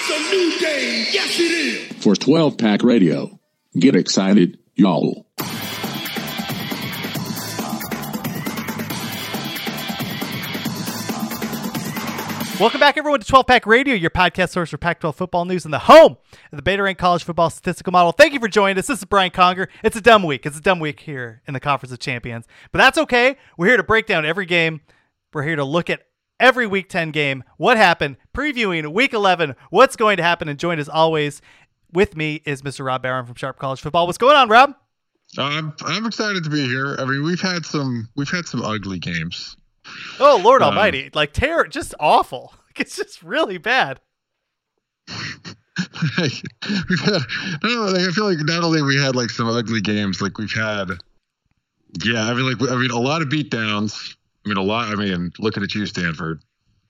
It's a new day. Yes, it is. For 12 Pack Radio. Get excited, y'all. Welcome back, everyone, to 12 Pack Radio, your podcast source for Pac-12 football news and the home of the Beta Rank College Football Statistical Model. Thank you for joining us. This is Brian Conger. It's a dumb week. It's a dumb week here in the Conference of Champions, but that's okay. We're here to break down every game. We're here to look at every Week 10 game, what happened, previewing Week 11, what's going to happen, and joined as always with me is Mr. Rob Barron from Sharp College Football. What's going on, Rob? I'm excited to be here. I mean, we've had some ugly games. Oh, Lord Almighty. Like, terror, just awful. It's just really bad. I feel like not only we had like some ugly games, like we've had, a lot of beatdowns. Looking at you, Stanford.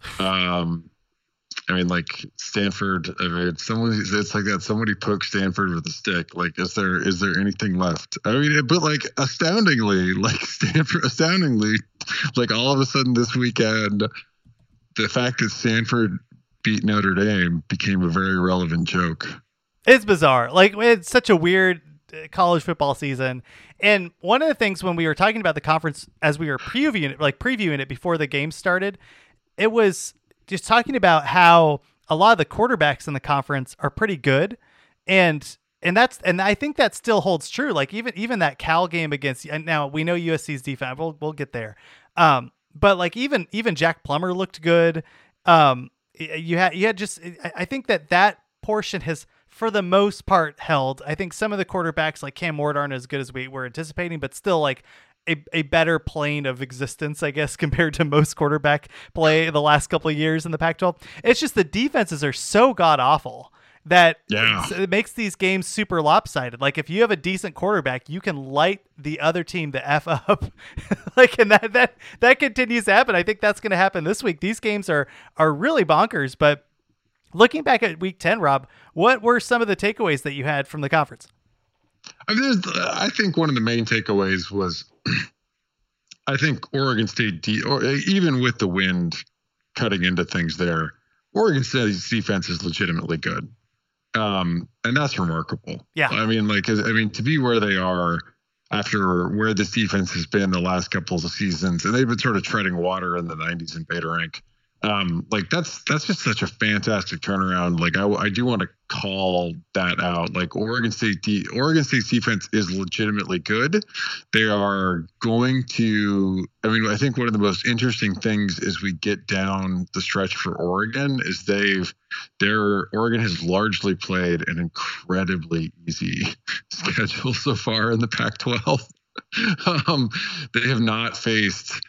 Stanford. It's like that. Somebody poked Stanford with a stick. Like, is there anything left? I mean, but like astoundingly, like all of a sudden this weekend, the fact that Stanford beat Notre Dame became a very relevant joke. It's bizarre. Like, it's such a weird college football season. And one of the things when we were talking about the conference as we were previewing it before the game started, it was just talking about how a lot of the quarterbacks in the conference are pretty good. And I think that still holds true. Like even that Cal game against, and now we know USC's defense, we'll get there. But like even Jack Plummer looked good. You had just, I think that portion has for the most part held. I think some of the quarterbacks like Cam Ward aren't as good as we were anticipating, but still like a better plane of existence, I guess, compared to most quarterback play the last couple of years in the Pac-12. It's just the defenses are so god awful that it makes these games super lopsided. Like if you have a decent quarterback, you can light the other team the F up. And that continues to happen. I think that's going to happen this week. These games are really bonkers, but looking back at Week 10, Rob, what were some of the takeaways that you had from the conference? I think one of the main takeaways was I think Oregon State, even with the wind cutting into things there, Oregon State's defense is legitimately good. And that's remarkable. Yeah. To be where they are after where this defense has been the last couple of seasons, and they've been sort of treading water in the 90s in Beta Rank. That's just such a fantastic turnaround. Like I do want to call that out. Like Oregon State's defense is legitimately good. They are going to, I think one of the most interesting things as we get down the stretch for Oregon is Oregon has largely played an incredibly easy schedule so far in the Pac-12. They have not faced,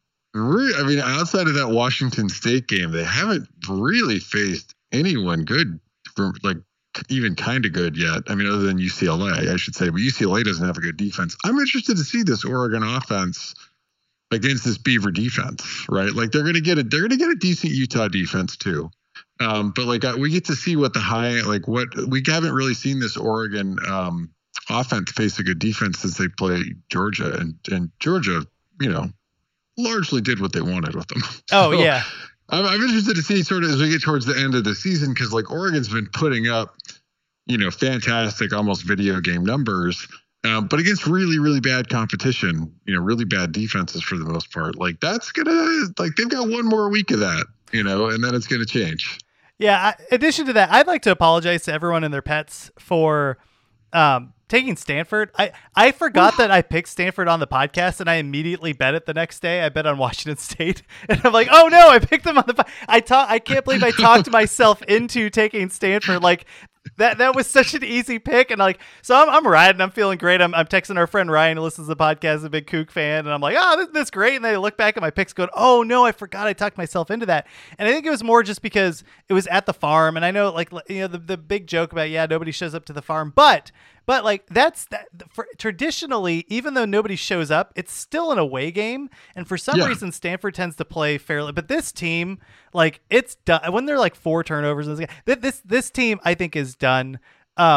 outside of that Washington State game, they haven't really faced anyone good, even kind of good yet. Other than UCLA, I should say, but UCLA doesn't have a good defense. I'm interested to see this Oregon offense against this Beaver defense, right? Like they're going to get a decent Utah defense too. But we get to see what we haven't really seen this Oregon offense face a good defense since they played Georgia, and Georgia, largely did what they wanted with them. Oh, so, yeah. I'm interested to see sort of as we get towards the end of the season, because Oregon's been putting up, fantastic, almost video game numbers, but against really, really bad competition, really bad defenses for the most part. That's gonna they've got one more week of that, and then it's gonna change. Yeah. In addition to that, I'd like to apologize to everyone and their pets for taking Stanford. I forgot that I picked Stanford on the podcast, and I immediately bet it the next day. I bet on Washington State, and I'm like, oh no, I picked them on the. I can't believe I talked myself into taking Stanford. That was such an easy pick, and so I'm riding. I'm feeling great. I'm texting our friend Ryan who listens to the podcast, a big Kook fan, and I'm like, oh, this is great. And then I look back at my picks, going, oh no, I forgot I talked myself into that. And I think it was more just because it was at the farm, and I know the big joke about nobody shows up to the farm, but that's that. Traditionally, even though nobody shows up, it's still an away game, and for some reason, Stanford tends to play fairly. But this team, it's done when they're 4 turnovers. This team, I think, is done.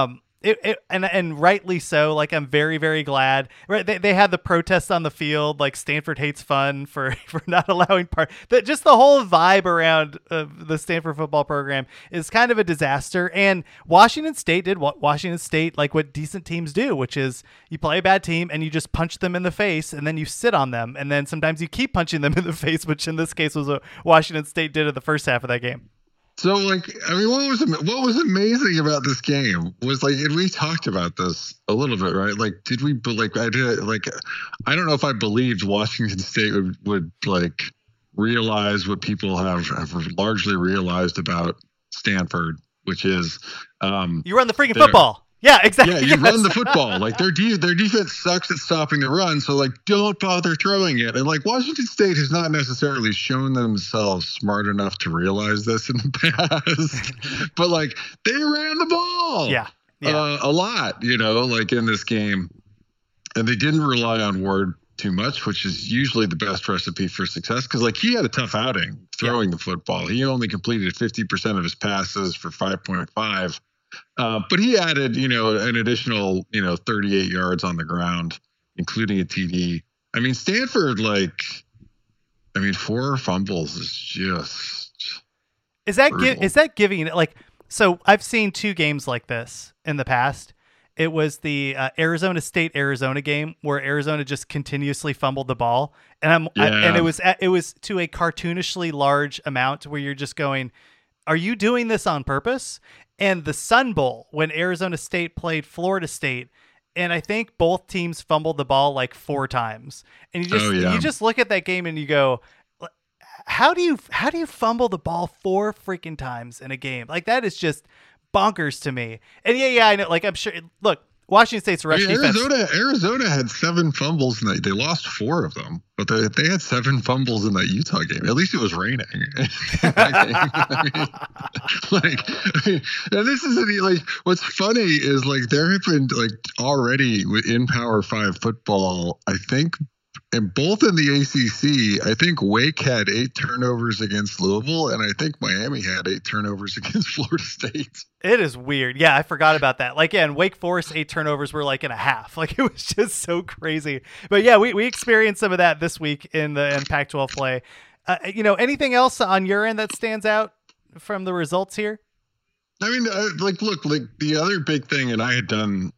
and rightly so. Like, I'm very, very glad. Right, they had the protests on the field. Like, Stanford hates fun for not allowing that. Just the whole vibe around the Stanford football program is kind of a disaster. And Washington State did what Washington State, like what decent teams do, which is you play a bad team and you just punch them in the face, and then you sit on them, and then sometimes you keep punching them in the face, which in this case was what Washington State did in the first half of that game. So, like, I mean, what was amazing about this game was, like, and we talked about this a little bit, right? Like, I don't know if I believed Washington State would like realize what people have largely realized about Stanford, which is you run the freaking football. Yeah, exactly. Yeah, you run the football. Like, their defense sucks at stopping the run, so, like, don't bother throwing it. And, like, Washington State has not necessarily shown themselves smart enough to realize this in the past. But, like, they ran the ball. Yeah. A lot, like, in this game. And they didn't rely on Ward too much, which is usually the best recipe for success. Because, like, he had a tough outing throwing the football. He only completed 50% of his passes for 5.5. But he added, an additional, 38 yards on the ground, including a TD. I mean, Stanford, 4 fumbles is just. Is that giving, like, so I've seen 2 games like this in the past. It was the Arizona State-Arizona game where Arizona just continuously fumbled the ball. And it was to a cartoonishly large amount where you're just going, are you doing this on purpose? And the Sun Bowl, when Arizona State played Florida State, and I think both teams fumbled the ball like 4 times. And you just look at that game and you go, how do you fumble the ball 4 freaking times in a game? Like, that is just bonkers to me. And yeah, I know. Like, I'm sure. Look, Washington State's rush defense. Arizona had 7 fumbles, and they lost 4 of them. But they had 7 fumbles in that Utah game. At least it was raining. And this isn't like, what's funny is, like, there have been, like, already in Power 5 football, I think, and both in the ACC, I think Wake had 8 turnovers against Louisville, and I think Miami had 8 turnovers against Florida State. It is weird. Yeah, I forgot about that. Like, yeah, in Wake Forest, 8 turnovers were like in a half. Like, it was just so crazy. But yeah, we experienced some of that this week in Pac-12 play. Anything else on your end that stands out from the results here? I mean, look, the other big thing, and I had done,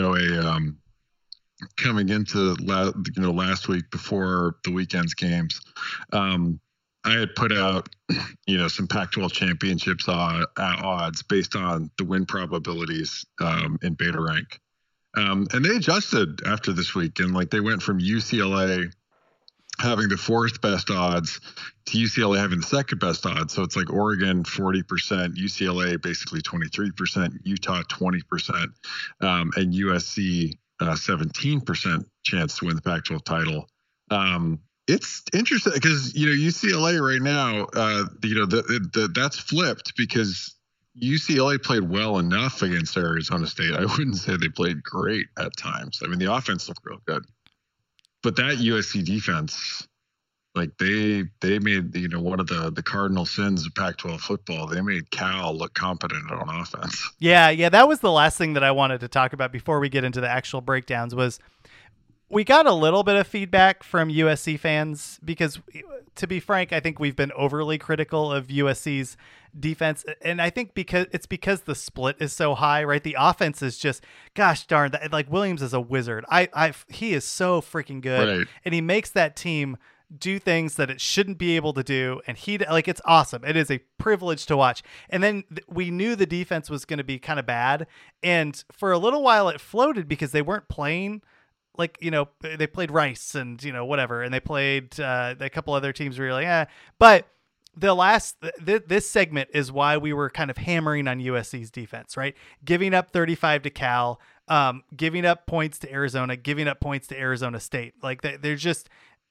coming into last week before the weekend's games, I had put out some Pac-12 championships odds based on the win probabilities in Beta Rank, and they adjusted after this week, and like they went from UCLA having the 4th best odds to UCLA having the 2nd best odds. So it's like Oregon 40%, UCLA basically 23%, Utah 20%, and USC 17% chance to win the Pac-12 title. It's interesting because UCLA right now, that's flipped because UCLA played well enough against Arizona State. I wouldn't say they played great at times. I mean, the offense looked real good, but that USC defense, like they made one of the cardinal sins of Pac-12 football. They made Cal look competent on offense. Yeah, that was the last thing that I wanted to talk about before we get into the actual breakdowns. Was we got a little bit of feedback from USC fans because, to be frank, I think we've been overly critical of USC's defense, and I think because the split is so high, right? The offense is just, gosh darn, like Williams is a wizard. He is so freaking good, right. And he makes that team do things that it shouldn't be able to do, and it's awesome. It is a privilege to watch. And then we knew the defense was going to be kind of bad, and for a little while it floated because they weren't playing. Like, they played Rice and, whatever. And they played a couple other teams where you're like, But this segment is why we were kind of hammering on USC's defense, right? Giving up 35 to Cal, giving up points to Arizona, giving up points to Arizona State. Like, they're just,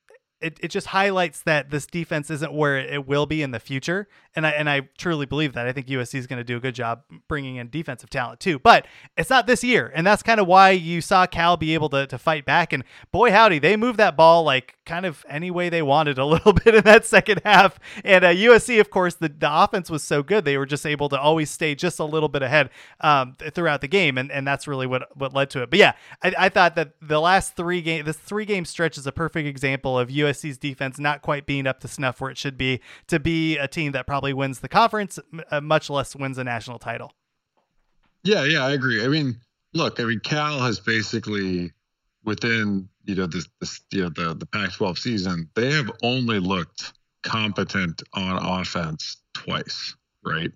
it just highlights that this defense isn't where it will be in the future. And I truly believe that. I think USC is going to do a good job bringing in defensive talent too, but it's not this year. And that's kind of why you saw Cal be able to fight back. And boy, howdy, they moved that ball like kind of any way they wanted a little bit in that second half. And USC, of course, the offense was so good. They were just able to always stay just a little bit ahead throughout the game. And that's really what led to it. But yeah, I thought that this 3-game stretch is a perfect example of USC's defense not quite being up to snuff where it should be to be a team that probably wins the conference, much less wins a national title. Yeah, I agree. I mean, look, Cal has basically within, the Pac-12 season, they have only looked competent on offense twice, right?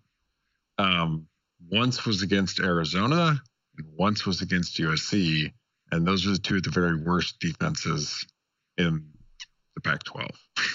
Once was against Arizona and once was against USC. And those are the two of the very worst defenses in the Pac-12.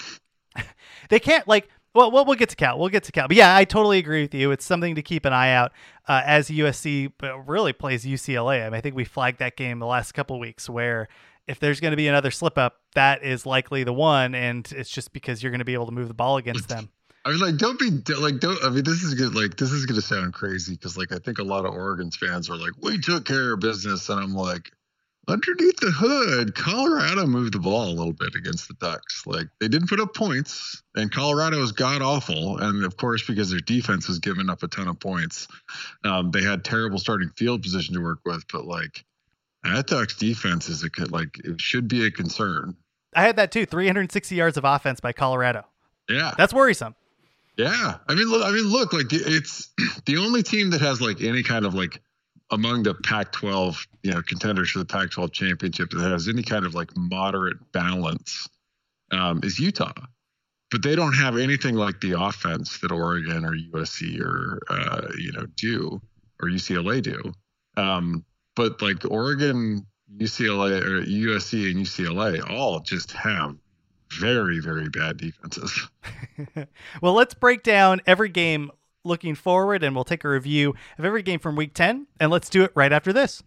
They can't we'll get to Cal. But yeah, I totally agree with you. It's something to keep an eye out as USC really plays UCLA. I think we flagged that game the last couple of weeks where if there's going to be another slip up, that is likely the one. And it's just because you're going to be able to move the ball against them. I was like, this is good. Like, this is going to sound crazy because I think a lot of Oregon fans are like, we took care of business. And I'm like, underneath the hood, Colorado moved the ball a little bit against the Ducks. Like, they didn't put up points, and Colorado was god awful. And of course, because their defense was giving up a ton of points, they had terrible starting field position to work with. But that Ducks defense it should be a concern. I had that too. 360 yards of offense by Colorado. Yeah, that's worrisome. Yeah, look, it's the only team that has any kind of among the Pac-12, contenders for the Pac-12 championship that has any kind of moderate balance is Utah. But they don't have anything like the offense that Oregon or USC or, do, or UCLA do. But Oregon, UCLA, or USC and UCLA all just have very, very bad defenses. Well, let's break down every game looking forward, and we'll take a review of every game from week 10, and let's do it right after this.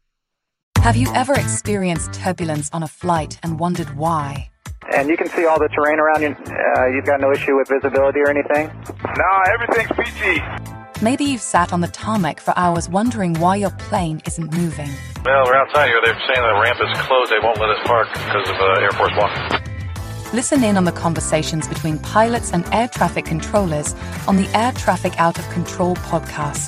Have you ever experienced turbulence on a flight and wondered why? And you can see all the terrain around you. You've got no issue with visibility or anything? No, everything's peachy. Maybe you've sat on the tarmac for hours wondering why your plane isn't moving. Well, we're outside here. They're saying the ramp is closed. They won't let us park because of Air Force One. Listen in on the conversations between pilots and air traffic controllers on the Air Traffic Out of Control podcast.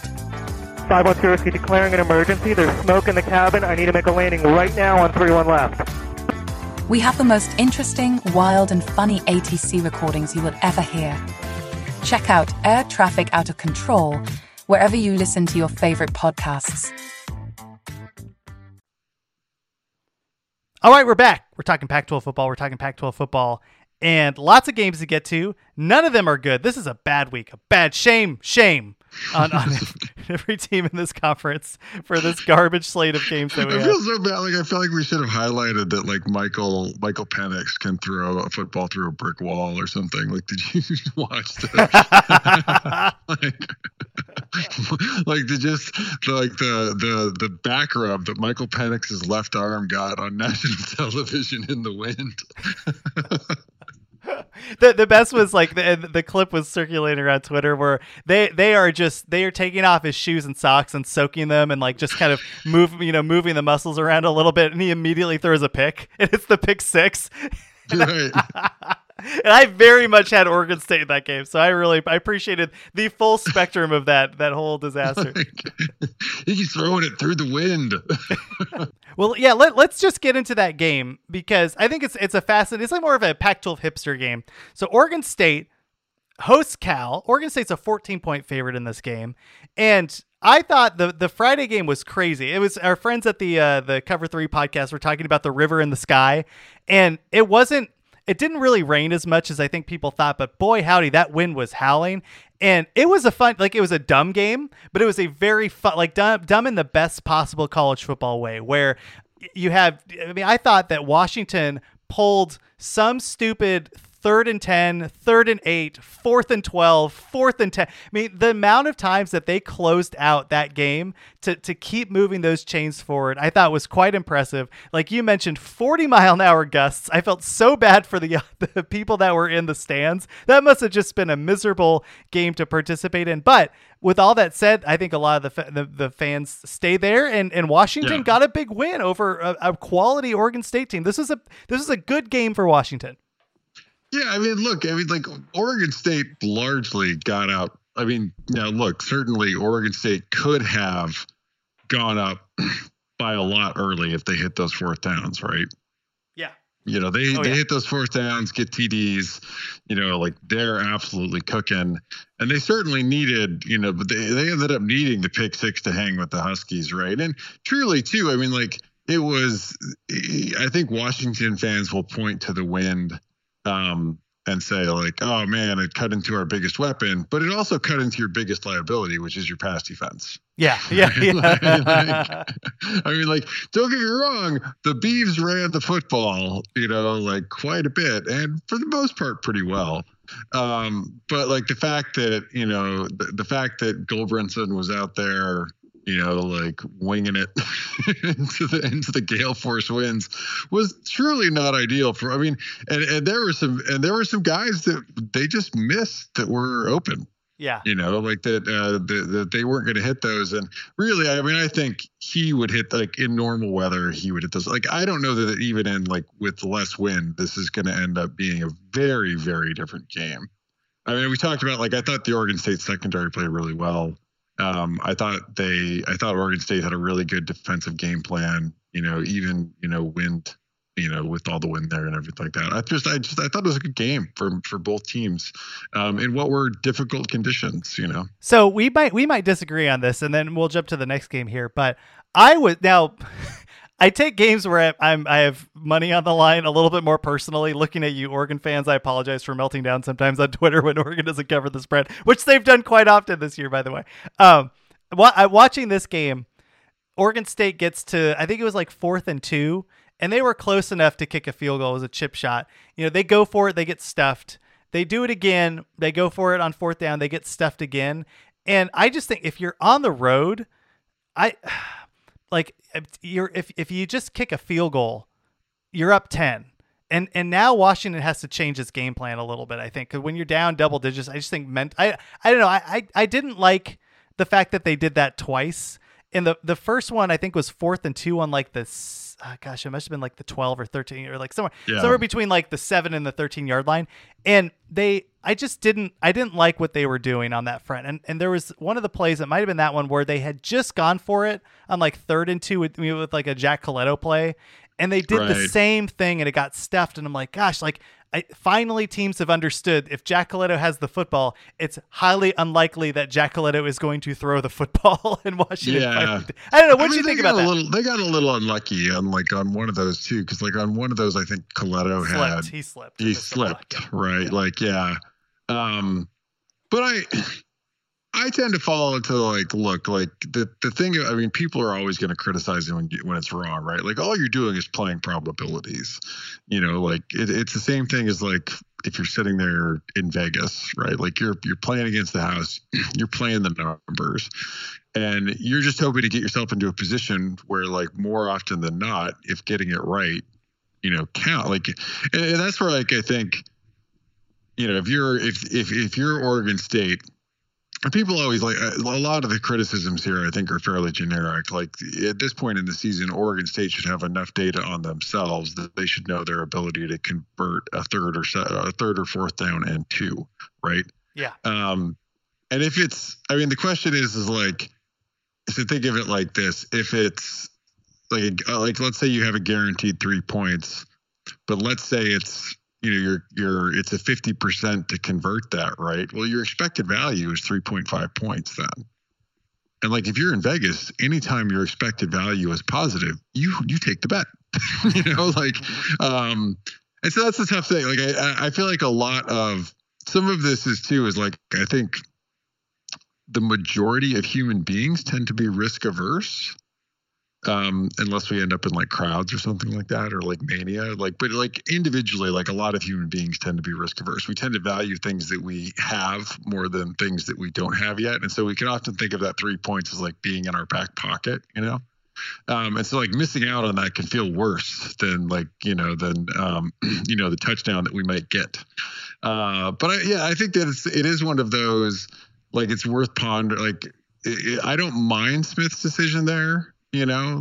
510 Whiskey declaring an emergency. There's smoke in the cabin. I need to make a landing right now on 31 left. We have the most interesting, wild, and funny ATC recordings you will ever hear. Check out Air Traffic Out of Control wherever you listen to your favorite podcasts. All right, we're back. We're talking Pac-12 football. And lots of games to get to. None of them are good. This is a bad week. A bad shame on every team in this conference for this garbage slate of games that we have. I feel so bad. I feel like we should have highlighted that Michael Penix can throw a football through a brick wall or something. Did you watch that? the back rub that Michael Penix's left arm got on national television in the wind. The best was the clip was circulating around Twitter where they are taking off his shoes and socks and soaking them and just kind of moving the muscles around a little bit, and he immediately throws a pick, and it's the pick six. Right. And I very much had Oregon State in that game, so I appreciated the full spectrum of that whole disaster. He's throwing it through the wind. Well, yeah, let's just get into that game because I think it's a fascinating. It's more of a Pac-12 hipster game. So Oregon State hosts Cal. Oregon State's a 14-point favorite in this game, and I thought the Friday game was crazy. It was our friends at the Cover 3 podcast were talking about the river in the sky, and it didn't really rain as much as I think people thought, but boy, howdy, that wind was howling. And it was it was a dumb game, but it was a very fun, dumb in the best possible college football way, where I thought that Washington pulled some stupid 3rd and 10, 3rd and 8, 4th and 12, 4th and 10. I mean, the amount of times that they closed out that game to keep moving those chains forward, I thought was quite impressive. Like you mentioned, 40-mile-an-hour gusts. I felt so bad for the people that were in the stands. That must have just been a miserable game to participate in. But with all that said, I think a lot of the fans stay there, and Washington got a big win over a quality Oregon State team. This is a good game for Washington. Yeah, I mean, look, like Oregon State largely got out. I mean, now look, certainly Oregon State could have gone up by a lot early if they hit those 4th downs, right? Yeah. They hit those 4th downs, get TDs, like they're absolutely cooking. And they certainly needed, but they ended up needing the pick 6 to hang with the Huskies, right? And truly, too, I mean, like it was, I think Washington fans will point to the wind and say like, oh man, it cut into our biggest weapon, but it also cut into your biggest liability, which is your pass defense. Yeah. I mean, like, don't get me wrong, the Beavs ran the football, like quite a bit, and for the most part, pretty well. But like the fact that, the fact that Gulbranson was out there, like winging it into the gale force winds was truly not ideal for, I mean, and there were some guys that they just missed that were open. Yeah. Like that they weren't going to hit those. And really, I mean, I think he would hit, like in normal weather, he would hit those. Like, I don't know that even in like with less wind, this is going to end up being a very, very different game. I mean, we talked about, like, I thought the Oregon State secondary played really well. I thought Oregon State had a really good defensive game plan, even, wind, with all the wind there and everything like that. I thought it was a good game for both teams, in what were difficult conditions, So we might disagree on this, and then we'll jump to the next game here. But I take games where I have money on the line a little bit more personally. Looking at you, Oregon fans, I apologize for melting down sometimes on Twitter when Oregon doesn't cover the spread, which they've done quite often this year, by the way. Watching this game, Oregon State gets to, I think it was like 4th and 2, and they were close enough to kick a field goal. It was a chip shot. They go for it, they get stuffed. They do it again. They go for it on 4th down. They get stuffed again. And I just think if you're on the road, if you just kick a field goal, you're up 10. And now Washington has to change its game plan a little bit, I think, because when you're down double digits, I just think I don't know. I didn't like the fact that they did that twice. And the first one, I think, was 4th and 2 on like this. It must have been like the 12 or 13 or like somewhere between like the 7 and the 13 yard line. And I didn't like what they were doing on that front. And there was one of the plays, it might've been that one, where they had just gone for it on like 3rd and 2 with like a Jack Coletto play. And they did the same thing and it got stuffed. And I'm like, gosh, like finally teams have understood if Jack Coletto has the football, it's highly unlikely that Jack Coletto is going to throw the football in Washington. Yeah. I don't know. What do you think about that? They got a little unlucky on one of those too. Cause like on one of those, I think Coletto He slipped. He slipped. Right. Like, yeah. But I tend to fall into like, look, like the thing, I mean, people are always going to criticize you when it's wrong, right? Like all you're doing is playing probabilities, like it's the same thing as like, if you're sitting there in Vegas, right? Like you're playing against the house, you're playing the numbers, and you're just hoping to get yourself into a position where, like, more often than not, if getting it right, count. Like, and that's where, like, I think, if you're Oregon State, people always, like, a lot of the criticisms here, I think, are fairly generic. Like, at this point in the season, Oregon State should have enough data on themselves that they should know their ability to convert a third or 4th down and 2, right? Yeah. And if it's, I mean, the question is like, so think of it like this: if it's like let's say you have a guaranteed 3 points, but let's say it's, it's a 50% to convert that, right? Well, your expected value is 3.5 points then. And like, if you're in Vegas, anytime your expected value is positive, you take the bet, and so that's the tough thing. Like, I feel like a lot of some of this is like, I think the majority of human beings tend to be risk averse. unless we end up in like crowds or something like that, or like mania. Like, but like individually, like a lot of human beings tend to be risk averse. We tend to value things that we have more than things that we don't have yet. And so we can often think of that 3 points as like being in our back pocket, you know? And so like missing out on that can feel worse than like, the touchdown that we might get. But I think that it is one of those, like, it's worth pondering. Like, I don't mind Smith's decision there, I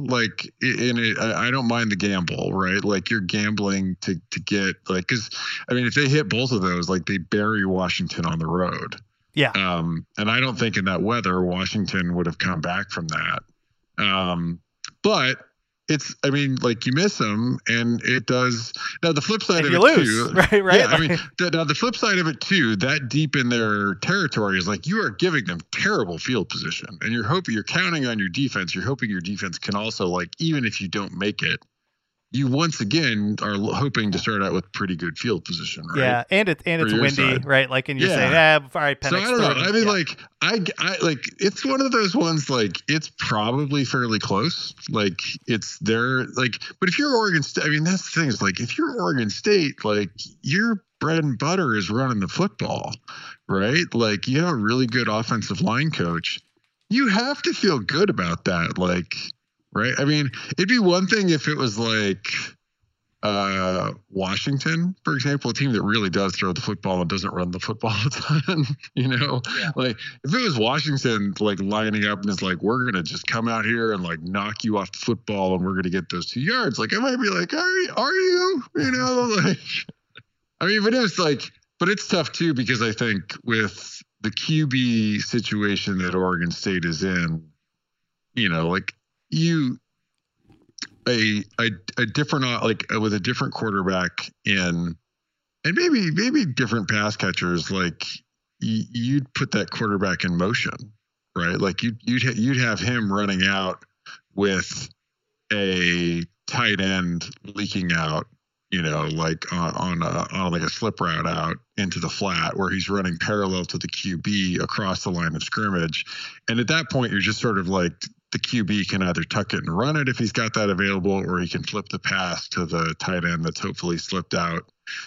don't mind the gamble, right? Like, you're gambling to get, like, because I mean, if they hit both of those, like, they bury Washington on the road. Yeah. And I don't think in that weather Washington would have come back from that. But you miss them, and it does. Now the flip side of it too, right? Yeah, I mean, the flip side of it too, that deep in their territory is like you are giving them terrible field position, and you're counting on your defense. You're hoping your defense can also, like, even if you don't make it, you once again are hoping to start out with pretty good field position, right? Yeah, and it's windy, side. right? Like, and you're saying, all right, Penix. So I don't know. I mean, I like it's one of those ones, like, it's probably fairly close. Like, it's there, like, but if you're Oregon State, I mean, that's the thing, is like, if you're Oregon State, like, your bread and butter is running the football, right? Like, you have a really good offensive line coach. You have to feel good about that, like. Right. I mean, it'd be one thing if it was like Washington, for example, a team that really does throw the football and doesn't run the football a ton, Yeah. Like, if it was Washington, like, lining up and it's like, we're going to just come out here and, like, knock you off the football and we're going to get those 2 yards. Like, I might be like, are you? Like, I mean, but it's tough too, because I think with the QB situation that Oregon State is in, like, a different, like, with a different quarterback in, and maybe different pass catchers, like, you'd put that quarterback in motion, right? Like, you'd have him running out with a tight end leaking out, like on like a slip route out into the flat, where he's running parallel to the QB across the line of scrimmage. And at that point, you're just sort of like, the QB can either tuck it and run it if he's got that available, or he can flip the pass to the tight end that's hopefully slipped out,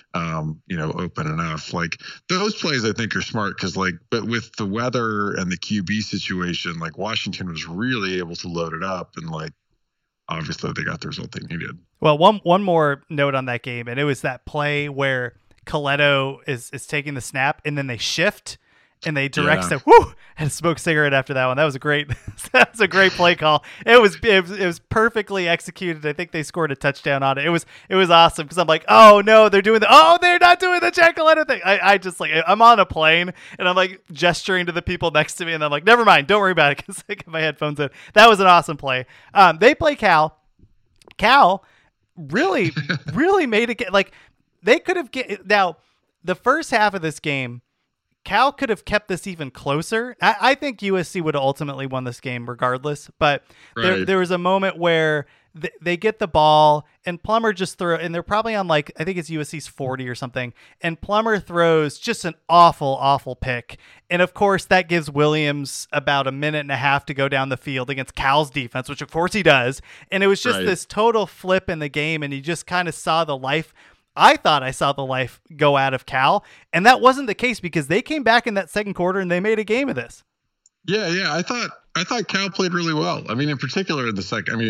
open enough. Like, those plays I think are smart, because, like, but with the weather and the QB situation, like, Washington was really able to load it up, and, like, obviously they got the result they needed. Well, one more note on that game, and it was that play where Coletto is taking the snap, and then they shift and they direct step, and smoke cigarette after that one. That was a great play call. It was perfectly executed. I think they scored a touchdown on it. It was awesome, because I'm like, oh no, they're not doing the Jack Coletto thing. I just, like, I'm on a plane and I'm, like, gesturing to the people next to me, and I'm like, never mind, don't worry about it, because I got my headphones in. That was an awesome play. They play Cal. Cal really made it. Like, they could have now the first half of this game, Cal could have kept this even closer. I think USC would have ultimately won this game regardless, but there was a moment where they get the ball and Plummer just and they're probably on, like, I think it's USC's 40 or something, and Plummer throws just an awful pick. And of course that gives Williams about a minute and a half to go down the field against Cal's defense, which of course he does. And it was just this total flip in the game, and you just kind of saw the life. I thought I saw the life go out of Cal, and that wasn't the case, because they came back in that second quarter and they made a game of this. Yeah. I thought Cal played really well. I mean, in particular in the second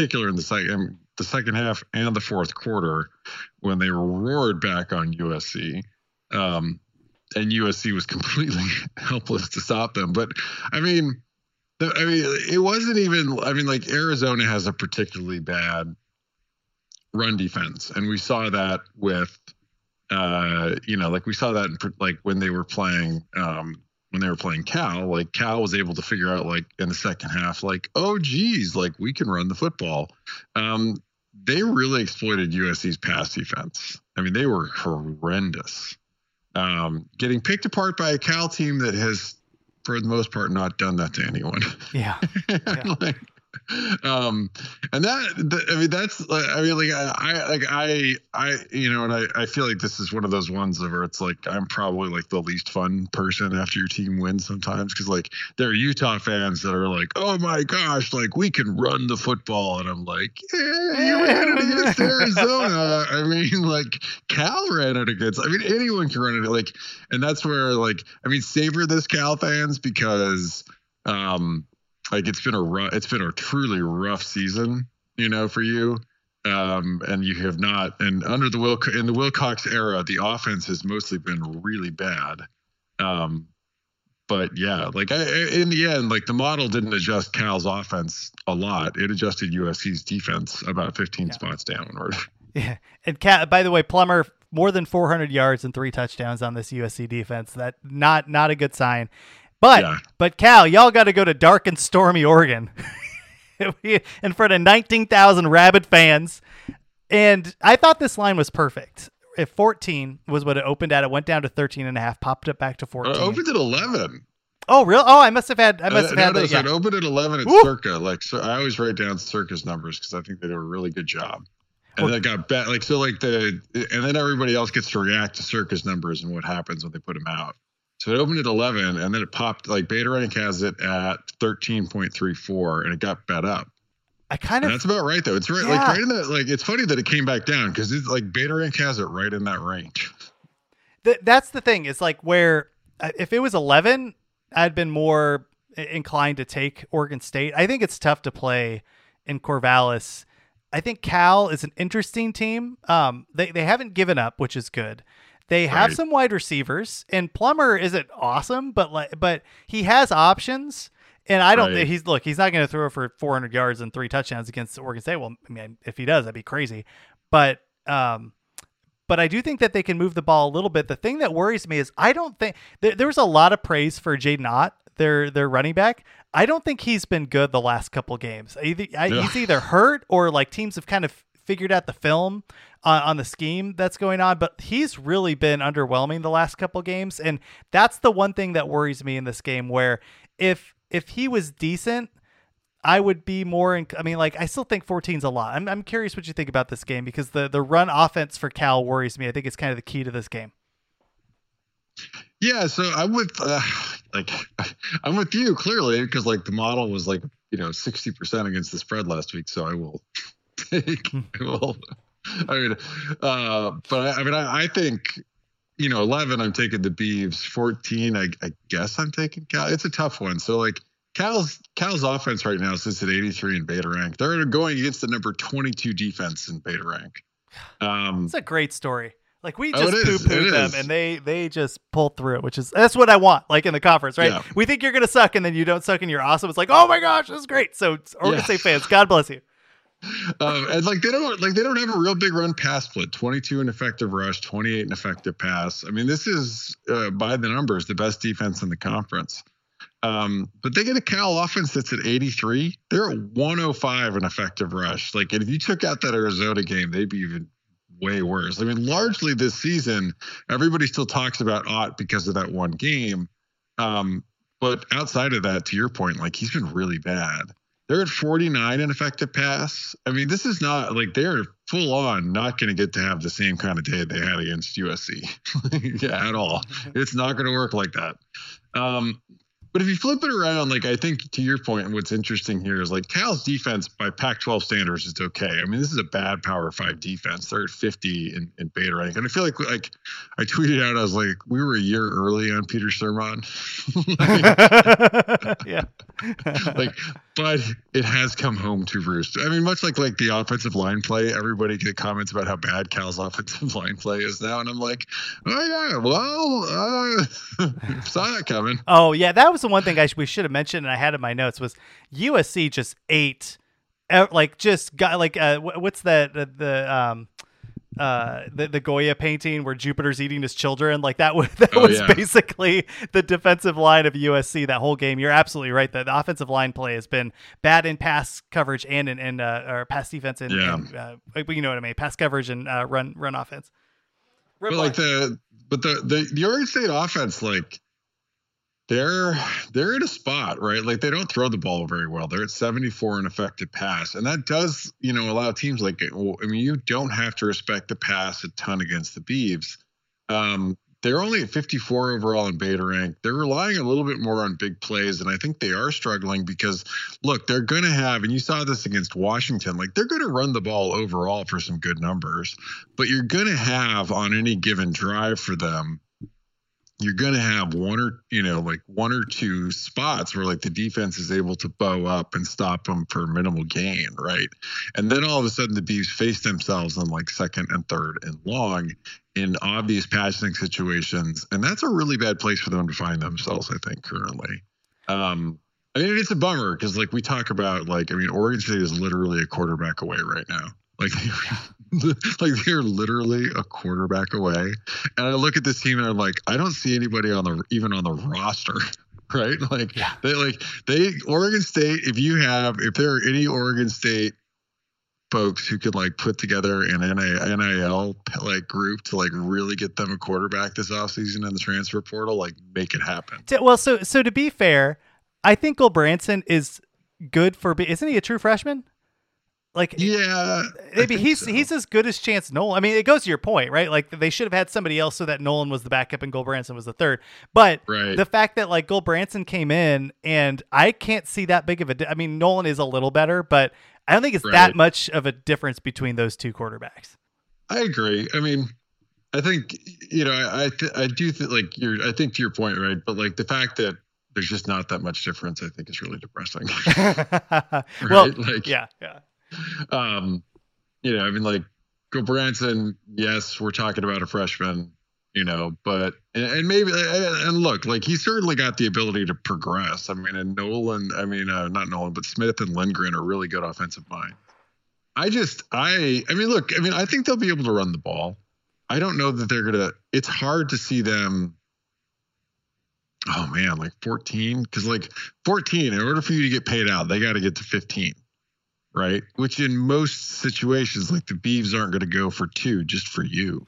half and the fourth quarter, when they roared back on USC, and USC was completely helpless to stop them. But it wasn't even. I mean, like, Arizona has a particularly bad run defense, and we saw that with we saw that when they were playing Cal. Like, Cal was able to figure out, like, in the second half, like, oh geez, like, we can run the football. They really exploited USC's pass defense. I mean, they were horrendous, getting picked apart by a Cal team that has, for the most part, not done that to anyone. Yeah. And I mean, that's, I mean, like, and I feel like this is one of those ones where it's like, I'm probably like the least fun person after your team wins sometimes. Cause like there are Utah fans that are like, oh my gosh, like we can run the football. And I'm like, yeah, you ran it against Arizona. I mean, like Cal ran it against, I mean, anyone can run it. Like, and that's where like, I mean, savor this, Cal fans, because, like it's been a truly rough season, for you. And you have not, and under in the Wilcox era, the offense has mostly been really bad. But yeah, like in the end, like the model didn't adjust Cal's offense a lot. It adjusted USC's defense about 15 spots downward. Yeah. And Cal, by the way, Plummer, more than 400 yards and 3 touchdowns on this USC defense. That not a good sign. But Cal, y'all got to go to dark and stormy Oregon in front of 19,000 rabid fans. And I thought this line was perfect. If 14 was what it opened at, it went down to 13.5, popped it back to 14. It opened at 11. Oh, really? Oh, I must have had. It opened at 11 at Circa. Like, so I always write down Circa's numbers because I think they did a really good job. And then it got back, like, so like and then everybody else gets to react to Circa's numbers and what happens when they put them out. So it opened at 11, and then it popped, like Beta Rank has it at 13.34, and it got bet up. And that's about right, though. It's right, like right in that, like, it's funny that it came back down because it's like Beta Rank has it right in that range. That's the thing. It's like where if it was 11, I'd been more inclined to take Oregon State. I think it's tough to play in Corvallis. I think Cal is an interesting team. They haven't given up, which is good. They have some wide receivers, and Plummer isn't awesome, but he has options. And I don't think he's not going to throw for 400 yards and 3 touchdowns against Oregon State. Well, I mean, if he does, that'd be crazy. But I do think that they can move the ball a little bit. The thing that worries me is I don't think there was a lot of praise for Jaden Ott, their running back. I don't think he's been good the last couple games. He's either hurt or like teams have kind of figured out the film on the scheme that's going on, but he's really been underwhelming the last couple games. And that's the one thing that worries me in this game, where if he was decent, I would be more I still think 14's a lot. I'm curious what you think about this game, because the run offense for Cal worries me. I think it's kind of the key to this game. Yeah. So I'm with you clearly, because like the model was like, 60% against the spread last week. So I will take, I think, 11, I'm taking the Beavs. 14, I guess I'm taking Cal. It's a tough one. So like Cal's offense right now sits at 83 in Beta Rank. They're going against the number 22 defense in Beta Rank. It's a great story. Like we just poo-pooed them, and they just pulled through it, that's what I want. Like in the conference, right? Yeah. We think you're gonna suck, and then you don't suck, and you're awesome. It's like, oh my gosh, this is great. So Oregon State fans, God bless you. And they don't have a real big run pass split. 22 in effective rush, 28 in effective pass. I mean, this is by the numbers the best defense in the conference. But they get a Cal offense that's at 83. They're at 105 in effective rush. Like, and if you took out that Arizona game, they'd be even way worse. I mean, largely this season, everybody still talks about Ott because of that one game. But outside of that, to your point, like he's been really bad. They're at 49 in effective pass. I mean, this is not like they're full on not going to get to have the same kind of day they had against USC. Yeah, at all. It's not going to work like that. But if you flip it around, like I think to your point, what's interesting here is like Cal's defense by Pac-12 standards is okay. I mean, this is a bad Power 5 defense. They're at 50 in Beta Rank. And I feel like I tweeted out, I was like, we were a year early on Peter Sermon. Yeah. But it has come home to roost. I mean, much like the offensive line play, everybody get comments about how bad Cal's offensive line play is now. And I'm like, oh yeah, well, saw that coming. Oh yeah. That was the one thing we should have mentioned, and I had in my notes, was USC just ate, what's that, the Goya painting where Jupiter's eating his children. Like that was basically the defensive line of USC that whole game. You're absolutely right. The offensive line play has been bad in pass coverage and in or pass defense and you know what I mean, pass coverage and run offense. But the Oregon State offense, like they're in a spot, right? Like they don't throw the ball very well. They're at 74 in effective pass, and that does, allow teams like, you don't have to respect the pass a ton against the Beavs. They're only at 54 overall in beta rank. They're relying a little bit more on big plays, and I think they are struggling because, look, they're going to have, and you saw this against Washington, like they're going to run the ball overall for some good numbers, but you're going to have on any given drive for them, you're going to have one or two spots where like the defense is able to bow up and stop them for minimal gain, right? And then all of a sudden the Beavs face themselves on like second and third and long in obvious passing situations, and that's a really bad place for them to find themselves, I think, currently. It's a bummer because like we talk about Oregon State is literally a quarterback away right now. Like they're literally a quarterback away. And I look at this team and I'm like, I don't see anybody even on the roster, right? Like Oregon State, if there are any Oregon State folks who could like put together an NIL like group to like really get them a quarterback this offseason in the transfer portal, like make it happen. Well, so to be fair, I think Gulbranson is good isn't he a true freshman? Like, yeah, maybe he's as good as Chance Nolan. I mean, it goes to your point, right? Like they should have had somebody else so that Nolan was the backup and Gulbranson was the third. But the fact that like Gulbranson came in and I can't see that big of Nolan is a little better, but I don't think it's that much of a difference between those two quarterbacks. I agree. I mean, I think, I do think I think to your point, right? But like the fact that there's just not that much difference, I think is really depressing. Right? Well, yeah. Gulbranson, yes, we're talking about a freshman, but look, like he certainly got the ability to progress. And Nolan, not Nolan, but Smith and Lindgren are really good offensive minds. I think they'll be able to run the ball. I don't know that it's hard to see them. Oh man, like 14, because like 14, in order for you to get paid out, they got to get to 15. Right. Which in most situations, like the Beavs aren't going to go for 2 just for you,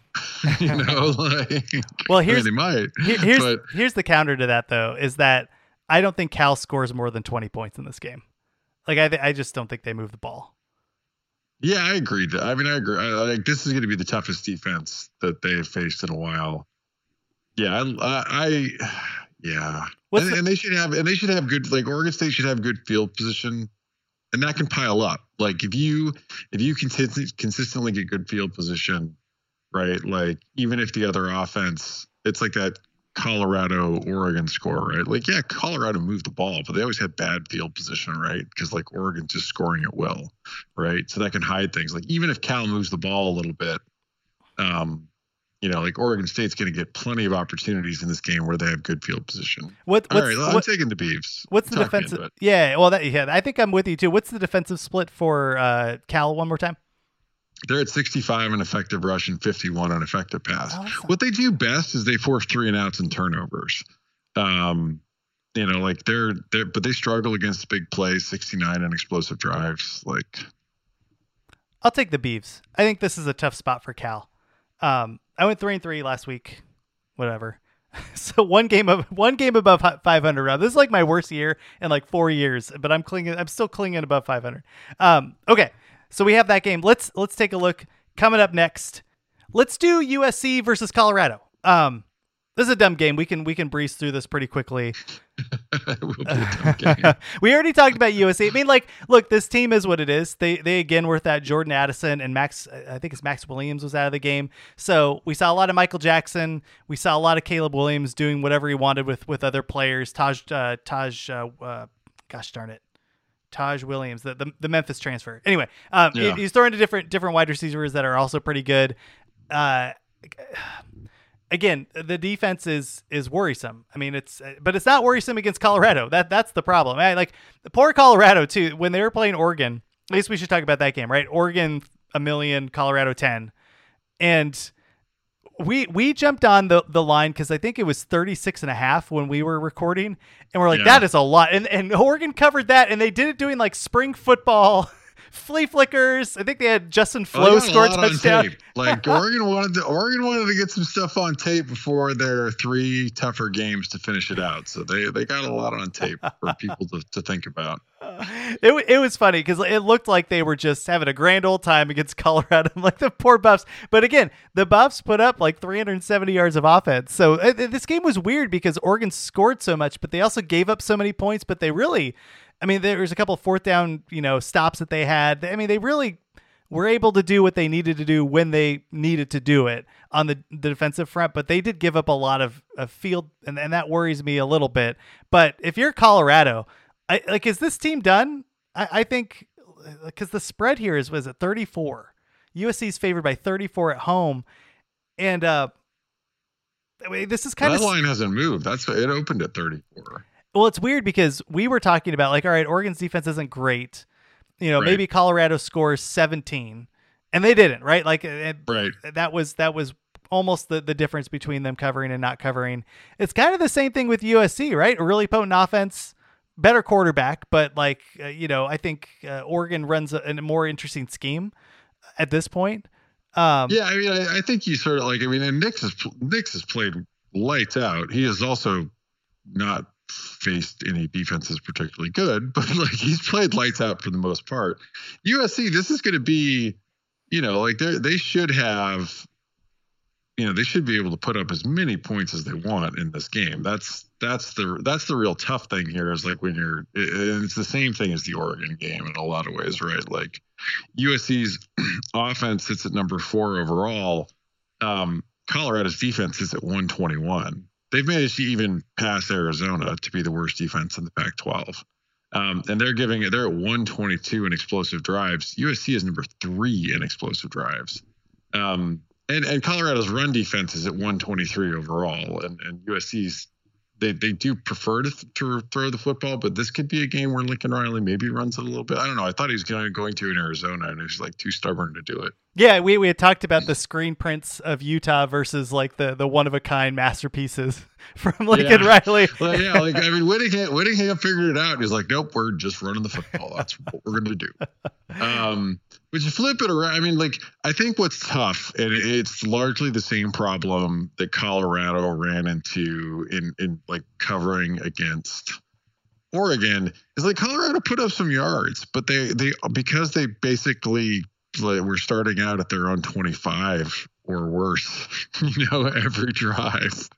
well, they might. Here's the counter to that, though, is that I don't think Cal scores more than 20 points in this game. Like, I just don't think they move the ball. Yeah, I agree. I agree. This is going to be the toughest defense that they have faced in a while. Yeah. Yeah. And they should have good, like Oregon State should have good field position. And that can pile up. Like if you consistently get good field position, right? Like even if the other offense, it's like that Colorado Oregon score, right? Like, yeah, Colorado moved the ball, but they always had bad field position, right? Because like Oregon's just scoring at will, right? So that can hide things. Like even if Cal moves the ball a little bit, like Oregon State's going to get plenty of opportunities in this game where they have good field position. I'm taking the Beavs. What's the defensive? Yeah, well, I think I'm with you too. What's the defensive split for Cal? One more time. They're at 65 in effective rush and 51 on effective pass. What they do best is they force 3 and outs and turnovers. But they struggle against big plays, 69 and explosive drives. Like, I'll take the Beavs. I think this is a tough spot for Cal. I went 3-3 last week, whatever. So one game above 500. This is like my worst year in like 4 years, but I'm still clinging above 500. Okay. So we have that game. Let's take a look. Coming up next, let's do USC versus Colorado. This is a dumb game. We can breeze through this pretty quickly. It will be a dumb game. We already talked about USC. Look, this team is what it is. They again were without Jordan Addison and Max. I think it's Max Williams was out of the game. So we saw a lot of Michael Jackson. We saw a lot of Caleb Williams doing whatever he wanted with other players. Gosh darn it. Taj Williams, the Memphis transfer. Anyway, he's throwing to different wide receivers that are also pretty good. Again, the defense is worrisome. But it's not worrisome against Colorado. That's the problem. Like the poor Colorado too. When they were playing Oregon, at least we should talk about that game, right? Oregon 1 million, Colorado 10, and we jumped on the line because I think it was 36.5 when we were recording, and we're like, that is a lot. And Oregon covered that, and they did it doing like spring football flea flickers. I think they had Justin They Flo got a score a lot on touchdown. tape. Like Oregon wanted to get some stuff on tape before their 3 tougher games to finish it out. So they got a lot on tape for people to think about. It was funny because it looked like they were just having a grand old time against Colorado, like the poor Buffs. But again, the Buffs put up like 370 yards of offense. So this game was weird because Oregon scored so much, but they also gave up so many points. But they really, I mean, there was a couple of 4th down, stops that they had. I mean, they really were able to do what they needed to do when they needed to do it on the defensive front. But they did give up a lot of field, and that worries me a little bit. But if you're Colorado, is this team done? I think because the spread here was at 34. USC's favored by 34 at home, and this is kind of that line hasn't moved. It opened at 34. Well, it's weird because we were talking about all right, Oregon's defense isn't great. Right. Maybe Colorado scores 17, and they didn't. Right, right. That was almost the difference between them covering and not covering. It's kind of the same thing with USC, right? A really potent offense. Better quarterback, but I think Oregon runs a more interesting scheme at this point. I mean, I think you sort of and Nix has played lights out. He has also not faced any defenses particularly good, but he's played lights out for the most part. USC, this is going to be, they should have, they should be able to put up as many points as they want in this game. That's the real tough thing here is when it's the same thing as the Oregon game in a lot of ways, right? Like USC's offense sits at number 4 overall. Colorado's defense is at 121. They've managed to even pass Arizona to be the worst defense in the Pac-12. And they're at 122 in explosive drives. USC is number 3 in explosive drives. And Colorado's run defense is at 123 overall, and USC's they do prefer to throw the football, but this could be a game where Lincoln Riley maybe runs it a little bit. I don't know. I thought he was going to in Arizona, and he was too stubborn to do it. Yeah, we had talked about the screen prints of Utah versus the one of a kind masterpieces from Lincoln Riley. Well, yeah, Whittingham figured it out. He's like, nope, we're just running the football. That's what we're going to do. But you flip it around. I mean, I think what's tough, and it's largely the same problem that Colorado ran into in covering against Oregon, is Colorado put up some yards, but they because they basically were starting out at their own 25 or worse, every drive.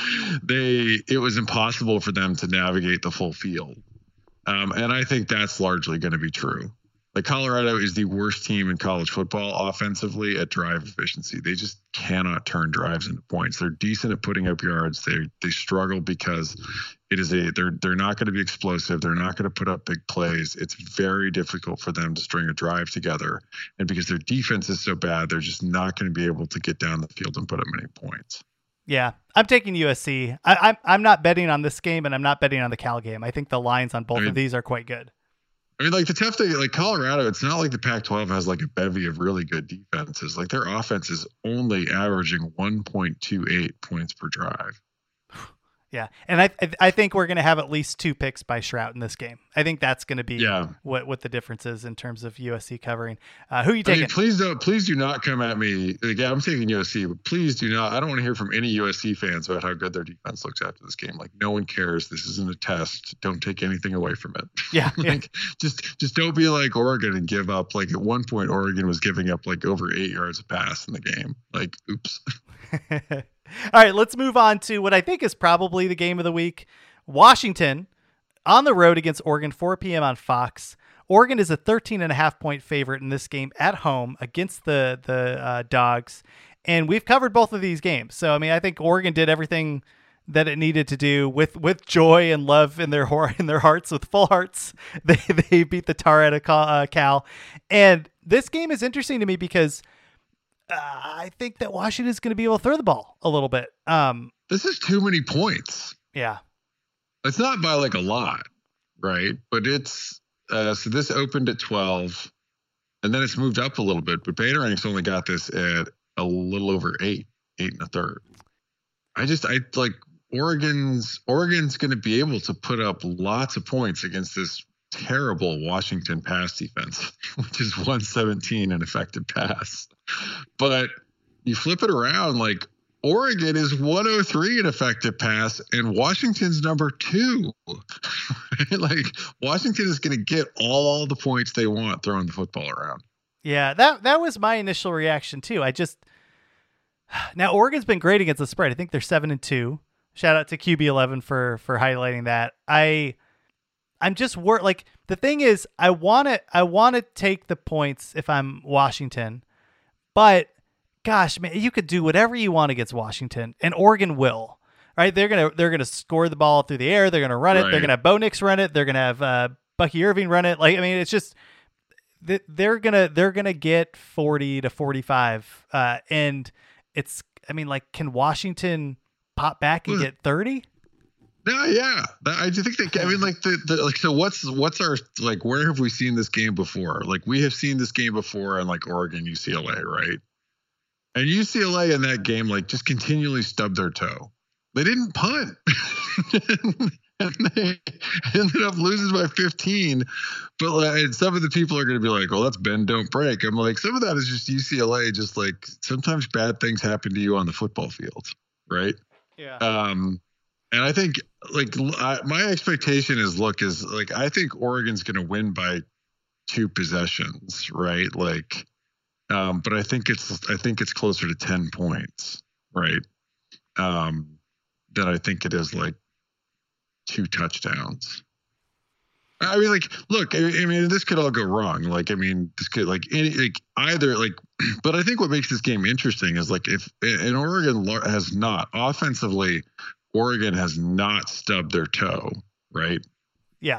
It was impossible for them to navigate the full field. And I think that's largely going to be true. Colorado is the worst team in college football offensively at drive efficiency. They just cannot turn drives into points. They're decent at putting up yards. They struggle because they're not going to be explosive. They're not going to put up big plays. It's very difficult for them to string a drive together. And because their defense is so bad, they're just not going to be able to get down the field and put up many points. Yeah, I'm taking USC. I'm not betting on this game, and I'm not betting on the Cal game. I think the lines on both of these are quite good. I mean, the tough thing, Colorado, it's not like the Pac-12 has a bevy of really good defenses. Their offense is only averaging 1.28 points per drive. Yeah, and I think we're going to have at least 2 picks by Shrout in this game. I think that's going to be what the difference is in terms of USC covering. Who are you taking? Please do not come at me. I'm taking USC, but please do not. I don't want to hear from any USC fans about how good their defense looks after this game. No one cares. This isn't a test. Don't take anything away from it. Yeah. Just don't be like Oregon and give up. At one point, Oregon was giving up over 8 yards a pass in the game. Oops. All right, let's move on to what I think is probably the game of the week. Washington on the road against Oregon, 4 p.m. on Fox. Oregon is a 13.5-point favorite in this game at home against the Dogs, and we've covered both of these games. So, I think Oregon did everything that it needed to do with joy and love in their hearts, with full hearts. They beat the tar out of Cal, and this game is interesting to me because I think that Washington is going to be able to throw the ball a little bit. This is too many points. Yeah. It's not by a lot, right? But it's so this opened at 12, and then it's moved up a little bit. But Beta-Rank's only got this at a little over 8 1/3. Oregon's going to be able to put up lots of points against this terrible Washington pass defense, which is 117 in effective pass. But you flip it around, like Oregon is 103 in effective pass, and Washington's number 2. Like Washington is going to get all the points they want throwing the football around. Yeah, that was my initial reaction too. Now Oregon's been great against the spread. I think they're 7-2. Shout out to QB11 for highlighting that. I'm just like the thing is I want to take the points if I'm Washington, but gosh, man, you could do whatever you want against Washington, and Oregon will. Right? They're gonna score the ball through the air. They're gonna run it. Right. They're gonna have Bo Nix run it. They're gonna have Bucky Irving run it. Like, I mean, it's just they're gonna get 40 to 45, and it's. I mean, like, can Washington pop back and get 30? No, yeah, I think they. I mean, like so what's our, like, where have we seen this game before? Like, we have seen this game before in like Oregon, UCLA, right? And UCLA in that game, like, just continually stubbed their toe. They didn't punt. And they ended up losing by 15. But like, some of the people are going to be like, well, that's bend, don't break. I'm like, some of that is just UCLA. Just like sometimes bad things happen to you on the football field, right? Yeah. And I think like my expectation is I think Oregon's going to win by 2 possessions, right? Like, but I think it's closer to 10 points, right? Than I think it is like 2 touchdowns. I mean, like, look, I mean, this could all go wrong. Like, I mean, this could either but I think what makes this game interesting is like if Oregon has not offensively, Oregon has not stubbed their toe, right? Yeah.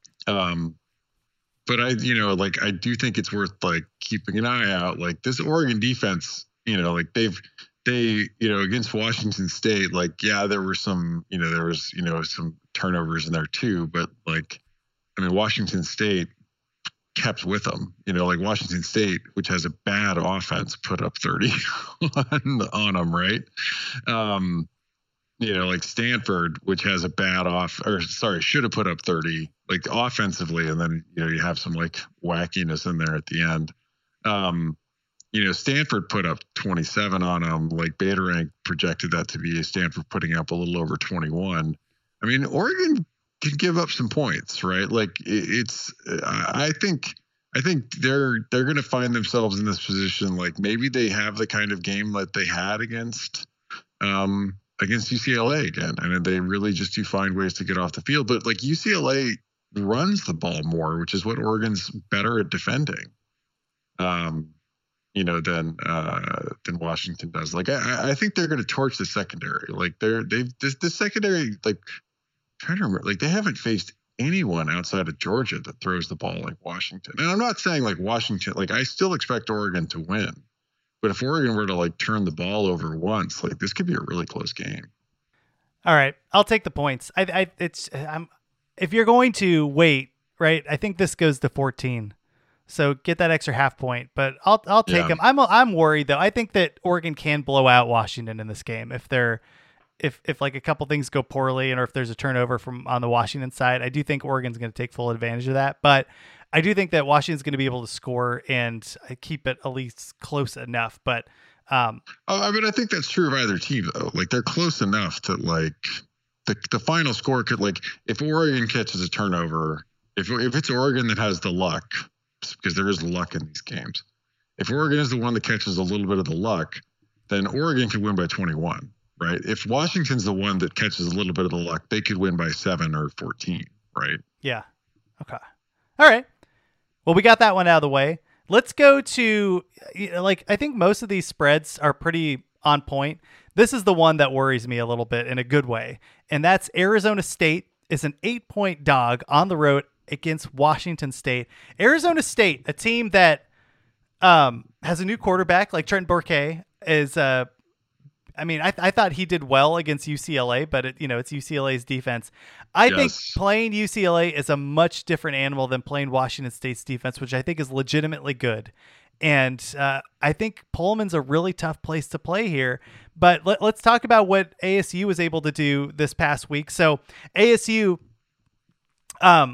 But I do think it's worth like keeping an eye out. Like this Oregon defense, like they against Washington State, like, yeah, there were some, some turnovers in there too, but like, I mean, Washington State kept with them, like Washington State, which has a bad offense, put up 30 on them. Right. Like Stanford, which has a bad should have put up 30, like offensively. And then, you have some like wackiness in there at the end. Stanford put up 27 on them. Like Beta Rank projected that to be Stanford putting up a little over 21. I mean, Oregon can give up some points, right? Like I think they're going to find themselves in this position. Like maybe they have the kind of game that they had against UCLA again. And they really just do find ways to get off the field. But like UCLA runs the ball more, which is what Oregon's better at defending. Than Washington does. Like I think they're going to torch the secondary. Like the secondary, like trying to remember, like they haven't faced anyone outside of Georgia that throws the ball like Washington. And I'm not saying like Washington, like I still expect Oregon to win, but if Oregon were to like turn the ball over once, like this could be a really close game. All right, I'll take the points. If you're going to wait, right? I think this goes to 14. So get that extra half point, but I'll take them. I'm worried though. I think that Oregon can blow out Washington in this game if like a couple things go poorly or if there's a turnover from on the Washington side. I do think Oregon's going to take full advantage of that, but I do think that Washington's going to be able to score and keep it at least close enough. But I mean, I think that's true of either team though. Like they're close enough to like the final score could, like, if Oregon catches a turnover, if it's Oregon that has the luck. Because there is luck in these games. If Oregon is the one that catches a little bit of the luck, then Oregon could win by 21, right? If Washington's the one that catches a little bit of the luck, they could win by 7 or 14, right? Yeah. Okay. All right. Well, we got that one out of the way. Let's go to, like, I think most of these spreads are pretty on point. This is the one that worries me a little bit in a good way, and that's Arizona State is an 8-point dog on the road against Washington State. Arizona State, a team that has a new quarterback, like Trent Bourque is. I thought he did well against UCLA, but it's UCLA's defense. I think playing UCLA is a much different animal than playing Washington State's defense, which I think is legitimately good. And I think Pullman's a really tough place to play here. But let's talk about what ASU was able to do this past week. So ASU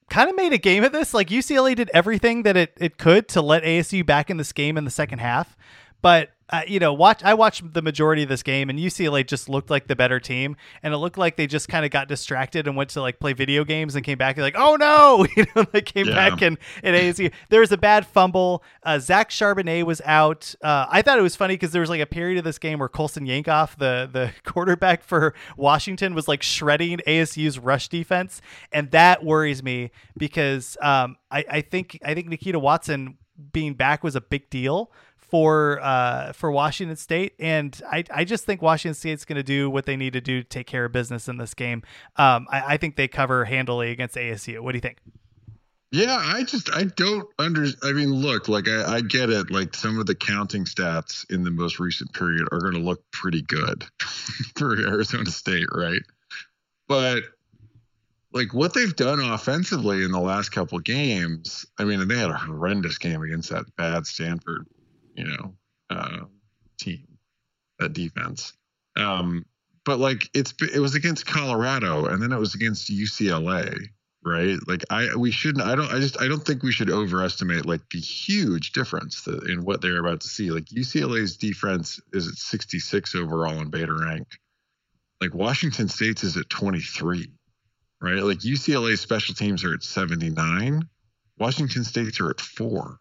kind of made a game of this. Like UCLA did everything that it could to let ASU back in this game in the second half. But, I watched the majority of this game, and UCLA just looked like the better team. And it looked like they just kind of got distracted and went to like play video games and came back and like, oh no, they came back and ASU. There was a bad fumble. Zach Charbonnet was out. I thought it was funny because there was like a period of this game where Colson Yankoff, the quarterback for Washington, was like shredding ASU's rush defense. And that worries me because I think Nikita Watson being back was a big deal for Washington State, and I just think Washington State's going to do what they need to do to take care of business in this game. I think they cover handily against ASU. What do you think? Yeah, I don't I mean, look, like I get it. Like some of the counting stats in the most recent period are going to look pretty good for Arizona State, right? But like what they've done offensively in the last couple of games, I mean, and they had a horrendous game against that bad Stanford team, that defense. But like it was against Colorado, and then it was against UCLA, right? Like I don't think we should overestimate like the huge difference in what they're about to see. Like UCLA's defense is at 66 overall in Beta Rank. Like Washington State's is at 23, right? Like UCLA's special teams are at 79. Washington State's are at 4.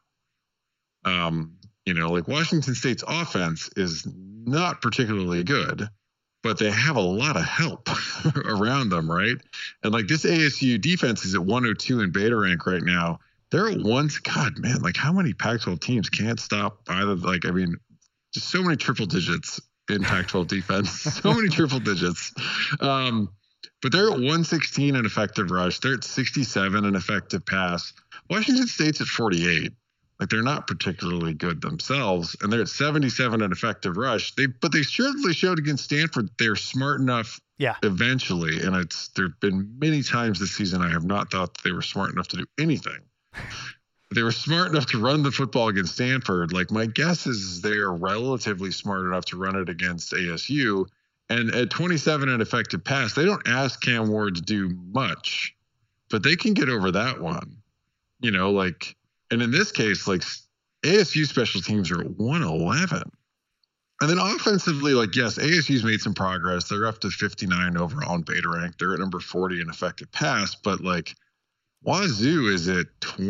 Like Washington State's offense is not particularly good, but they have a lot of help around them, right? And like this ASU defense is at 102 in Beta Rank right now. They're at God, man, like how many Pac-12 teams can't stop either? Like, I mean, just so many triple digits in Pac-12 defense, so many triple digits. But they're at 116 in effective rush. They're at 67 in effective pass. Washington State's at 48. Like they're not particularly good themselves, and they're at 77 in effective rush. But they certainly showed against Stanford they're smart enough. Yeah. Eventually, and there've been many times this season I have not thought that they were smart enough to do anything. They were smart enough to run the football against Stanford. Like my guess is they're relatively smart enough to run it against ASU. And at 27 in effective pass, they don't ask Cam Ward to do much, but they can get over that one. And in this case, like ASU special teams are at 111. And then offensively, like, yes, ASU's made some progress. They're up to 59 overall in Beta Rank. They're at number 40 in effective pass. But like Wazoo is at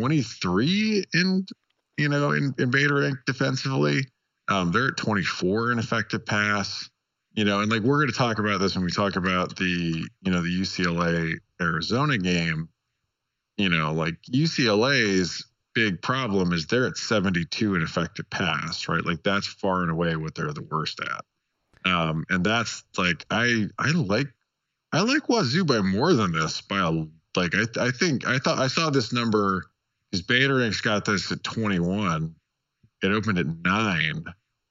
23 in Beta Rank defensively. They're at 24 in effective pass. And like we're going to talk about this when we talk about the UCLA Arizona game. Like UCLA's big problem is they're at 72 in effective pass, right? Like that's far and away what they're the worst at. And that's like I like Wazoo by more than this by I saw this number because Beta Rank's got this at 21. It opened at 9.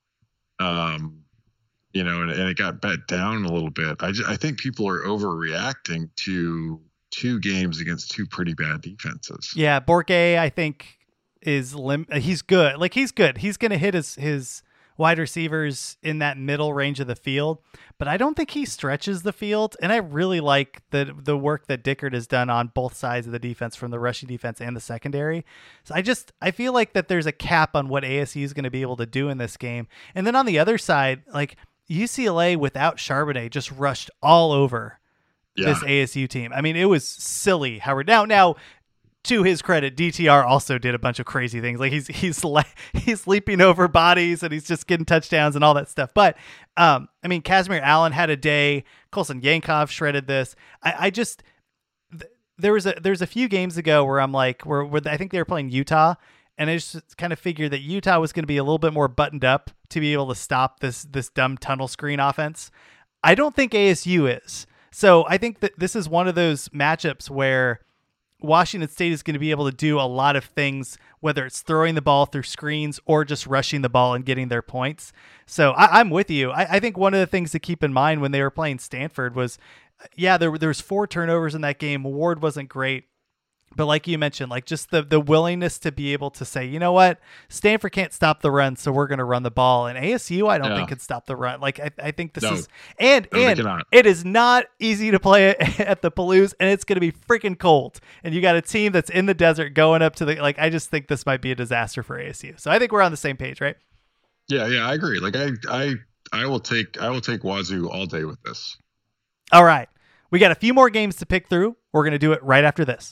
And it got bet down a little bit. I think people are overreacting to 2 games against 2 pretty bad defenses. Yeah, Borgay, I think, he's good. Like he's good. He's going to hit his wide receivers in that middle range of the field, but I don't think he stretches the field. And I really like the work that Dickert has done on both sides of the defense, from the rushing defense and the secondary. So I feel like that there's a cap on what ASU is going to be able to do in this game. And then on the other side, like UCLA without Charbonnet just rushed all over this ASU team. I mean, it was silly. Howard. Now, to his credit, DTR also did a bunch of crazy things. Like he's leaping over bodies and he's just getting touchdowns and all that stuff. But I mean, Casimir Allen had a day. Colson Yankoff shredded this. There's a few games ago where I'm like, where I think they were playing Utah, and I just kind of figured that Utah was going to be a little bit more buttoned up to be able to stop this dumb tunnel screen offense. I don't think ASU is. So I think that this is one of those matchups where Washington State is going to be able to do a lot of things, whether it's throwing the ball through screens or just rushing the ball and getting their points. So I'm with you. I think one of the things to keep in mind when they were playing Stanford was, there was 4 turnovers in that game. Ward wasn't great, But like you mentioned, like just the willingness to be able to say, you know what, Stanford can't stop the run, so we're going to run the ball. And ASU, I don't think can stop the run. Like I think this is, and it is not easy to play at the Palouse, and it's going to be freaking cold. And you got a team that's in the desert going up to the, like, I just think this might be a disaster for ASU. So I think we're on the same page, right? Yeah, I agree. Like I will take Wazoo all day with this. All right. We got a few more games to pick through. We're going to do it right after this.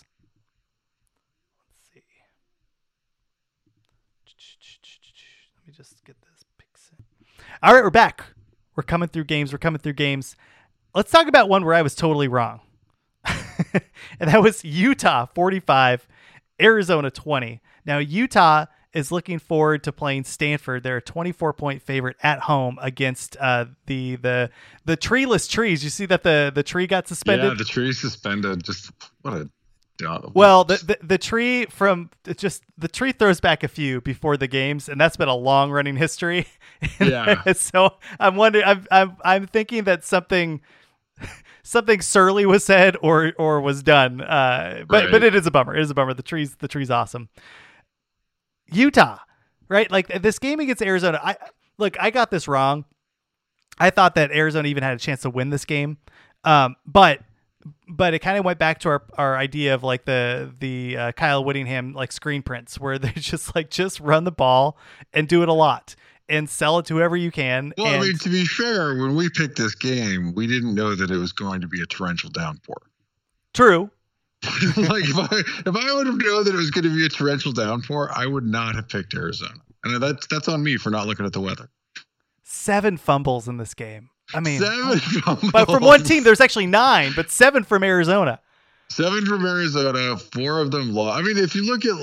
Let me just get this picks in. All right, we're back. We're coming through games. Let's talk about one where I was totally wrong. And that was Utah 45, Arizona 20. Now, Utah is looking forward to playing Stanford. They're a 24-point favorite at home against the treeless trees. You see that the tree got suspended? Yeah, the tree suspended. Just what a dumb. Well, the tree the tree throws back a few before the games, and that's been a long running history. Yeah. So I'm wondering. I'm thinking that something surly was said or was done. But it is a bummer. It is a bummer. The tree's awesome. Utah, right? Like this game against Arizona. I got this wrong. I thought that Arizona even had a chance to win this game. But it kind of went back to our idea of like the Kyle Whittingham like screen prints where they just run the ball and do it a lot and sell it to whoever you can. Well, I mean, to be fair, when we picked this game, we didn't know that it was going to be a torrential downpour. True. Like if I would have known that it was going to be a torrential downpour, I would not have picked Arizona. And that's on me for not looking at the weather. 7 fumbles in this game. I mean, 7 fumbles. But from one team, there's actually 9, but 7 from Arizona. 7 from Arizona, 4 of them lost. I mean, if you look at,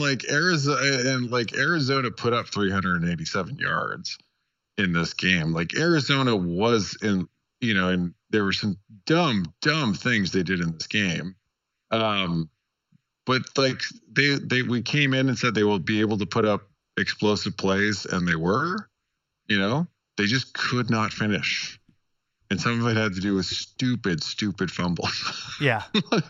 Arizona put up 387 yards in this game. Like Arizona was and there were some dumb things they did in this game. But like we came in and said they will be able to put up explosive plays, and they were, they just could not finish. And some of it had to do with stupid fumbles. Yeah.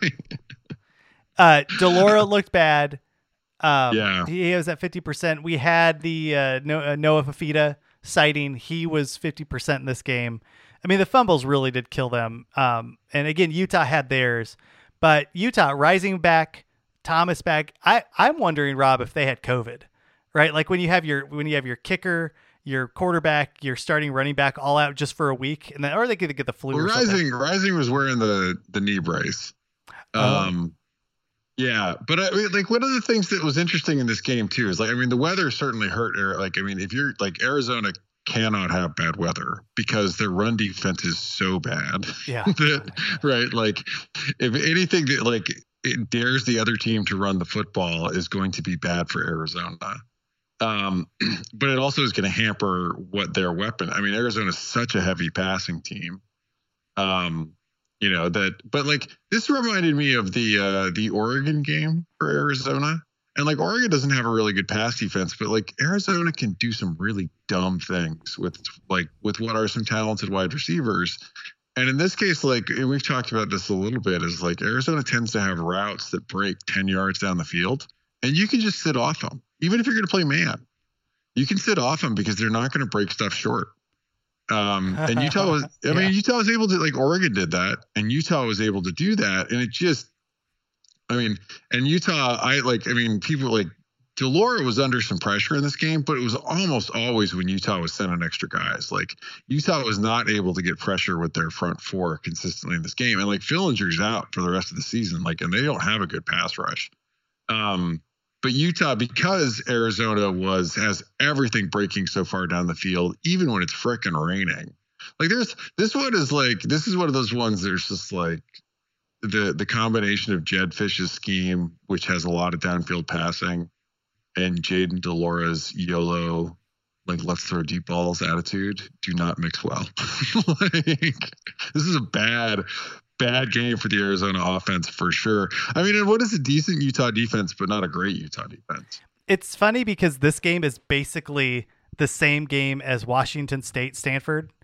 Delora looked bad. Yeah. He was at 50%. We had the Noah Fafita sighting. He was 50% in this game. I mean, the fumbles really did kill them. And again, Utah had theirs. But Utah rising back, Thomas back. I'm wondering, Rob, if they had COVID, right? Like when you have your kicker, your quarterback, your starting running back all out just for a week, and then or they could get the flu. Well, Rising was wearing the knee brace. Yeah, but I mean, like one of the things that was interesting in this game too is the weather certainly hurt. If you're like Arizona cannot have bad weather because their run defense is so bad. Yeah. Right. Like if anything that it dares the other team to run the football is going to be bad for Arizona. But it also is going to hamper what their weapon. I mean, Arizona is such a heavy passing team. But this reminded me of the Oregon game for Arizona. And Oregon doesn't have a really good pass defense, but Arizona can do some really dumb things with what are some talented wide receivers. And in this case, and we've talked about this a little bit, is Arizona tends to have routes that break 10 yards down the field, and you can just sit off them. Even if you're going to play man, you can sit off them because they're not going to break stuff short. And Utah was, Utah was able to, Oregon did that, and Utah was able to do that. And it just, and Utah, people Delora was under some pressure in this game, but it was almost always when Utah was sending extra guys. Utah was not able to get pressure with their front four consistently in this game. And Fillinger's out for the rest of the season, and they don't have a good pass rush. But Utah, because Arizona has everything breaking so far down the field, even when it's frickin' raining. This is one of those ones there's just the combination of Jed Fish's scheme, which has a lot of downfield passing, and Jaden Delora's YOLO, let's throw deep balls attitude, do not mix well. This is a bad game for the Arizona offense for sure. And what is a decent Utah defense, but not a great Utah defense? It's funny because this game is basically the same game as Washington State Stanford,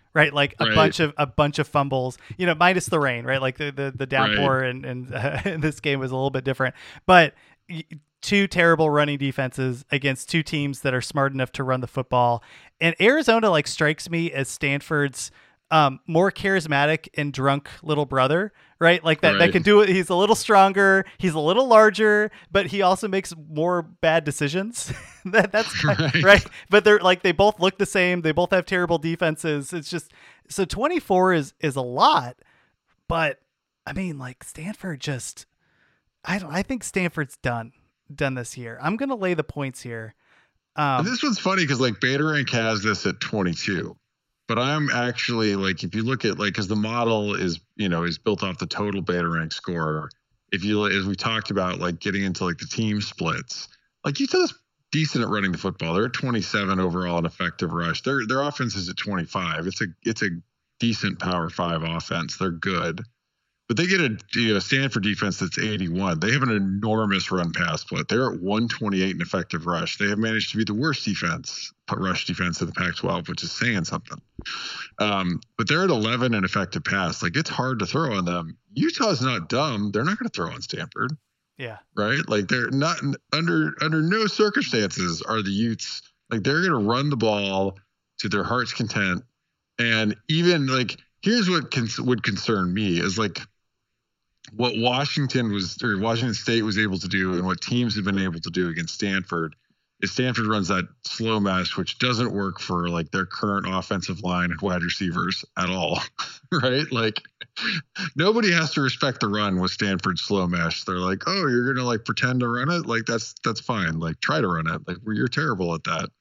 right? Like a Right. bunch of fumbles, minus the rain, right? Like the downpour Right. and this game was a little bit different, but two terrible running defenses against two teams that are smart enough to run the football. And Arizona like strikes me as Stanford's more charismatic and drunk little brother, right? Like that Right. can do it. He's a little stronger, he's a little larger, but he also makes more bad decisions. That's right. But they're like, they both look the same. They both have terrible defenses. It's just, so 24 is a lot, but I mean, like Stanford just, I think Stanford's done this year. I'm going to lay the points here. And this one's funny because like BetaRank has this at 22, but I'm actually like, if you look at like, because the model is built off the total BetaRank score. If you, as we talked about, like getting into like the team splits, like Utah's decent at running the football. They're at 27 overall in effective rush. Their offense is at 25. It's a decent Power 5 offense. They're good. But they get a Stanford defense that's 81. They have an enormous run pass split. They're at 128 in effective rush. They have managed to be the worst rush defense in the Pac-12, which is saying something. But they're at 11 in effective pass. Like, it's hard to throw on them. Utah's not dumb. They're not going to throw on Stanford. Yeah. Right? Like, they're not under no circumstances are the Utes, like, they're going to run the ball to their heart's content. And even like, here's what would concern me is like, what Washington State was able to do and what teams have been able to do against Stanford is Stanford runs that slow mesh, which doesn't work for like their current offensive line and wide receivers at all, right? Like nobody has to respect the run with Stanford's slow mesh. They're like, oh, you're going to like pretend to run it? Like that's fine. Like try to run it. Like you're terrible at that.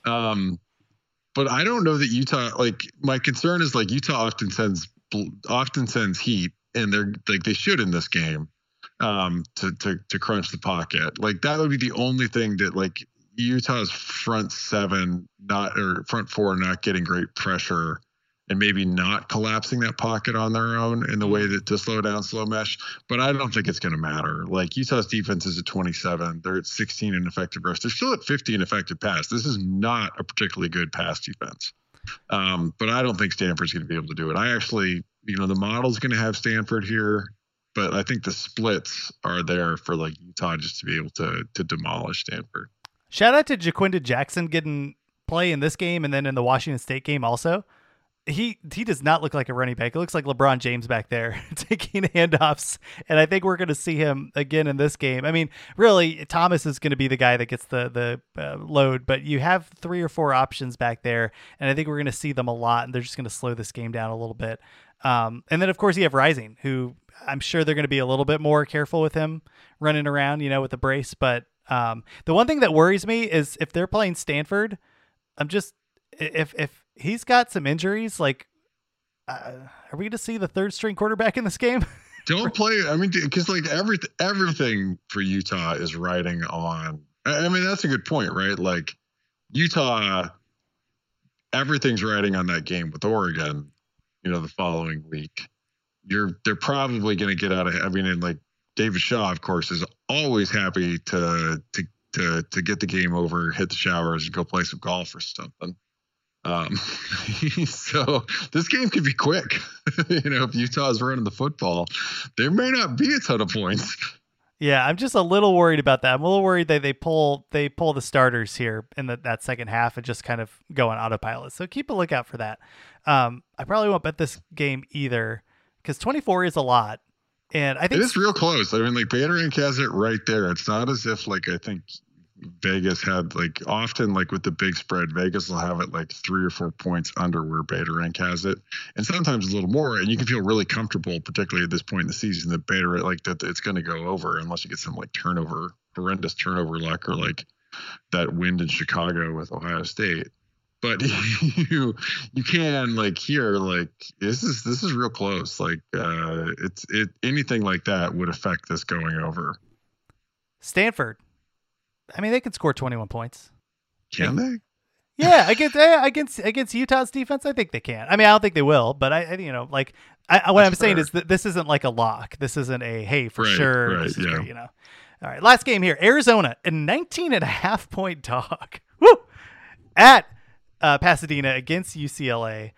But I don't know that Utah, like my concern is like Utah often sends heat. And they're like they should in this game to crunch the pocket. Like that would be the only thing that like Utah's front four not getting great pressure and maybe not collapsing that pocket on their own in the way that to slow down slow mesh. But I don't think it's going to matter. Like Utah's defense is at 27. They're at 16 in effective rush. They're still at 50 in effective pass. This is not a particularly good pass defense. But I don't think Stanford's going to be able to do it. I actually, the model's going to have Stanford here, but I think the splits are there for like Utah just to be able to demolish Stanford. Shout out to Jaquinda Jackson getting play in this game and then in the Washington State game also. He does not look like a running back. It looks like LeBron James back there taking handoffs, and I think we're going to see him again in this game. I mean, really, Thomas is going to be the guy that gets the load, but you have 3 or 4 options back there, and I think we're going to see them a lot, and they're just going to slow this game down a little bit. And then, of course, you have Rising, who I'm sure they're going to be a little bit more careful with him running around, with the brace. But the one thing that worries me is if they're playing Stanford, if he's got some injuries, like, are we going to see the third string quarterback in this game? Don't play. I mean, because like everything for Utah is riding on. I mean, that's a good point, right? Like Utah, everything's riding on that game with Oregon. The following week, they're probably going to get out of. I mean, and like David Shaw, of course, is always happy to get the game over, hit the showers, and go play some golf or something. So this game could be quick. If Utah's running the football, there may not be a ton of points. Yeah, I'm just a little worried about that. I'm a little worried that they pull the starters here in that second half and just kind of go on autopilot. So keep a lookout for that. I probably won't bet this game either because 24 is a lot. And I think it is real close. I mean, like BetaRank has it right there. It's not as if like I think Vegas had like often like with the big spread, Vegas will have it like 3 or 4 points under where BetaRank has it, and sometimes a little more. And you can feel really comfortable, particularly at this point in the season, that BetaRank like that it's going to go over unless you get some like horrendous turnover luck, or like that win in Chicago with Ohio State. But you can like here like this is real close. Like anything like that would affect this going over. Stanford. I mean, they could score 21 points. Can they? Yeah, against Utah's defense, I think they can. I mean, I don't think they will, but what I'm saying is that this isn't like a lock. This isn't a hey for sure. Right, this is yeah. great, All right, last game here. Arizona, a 19.5 point dog. Woo! At Pasadena against UCLA.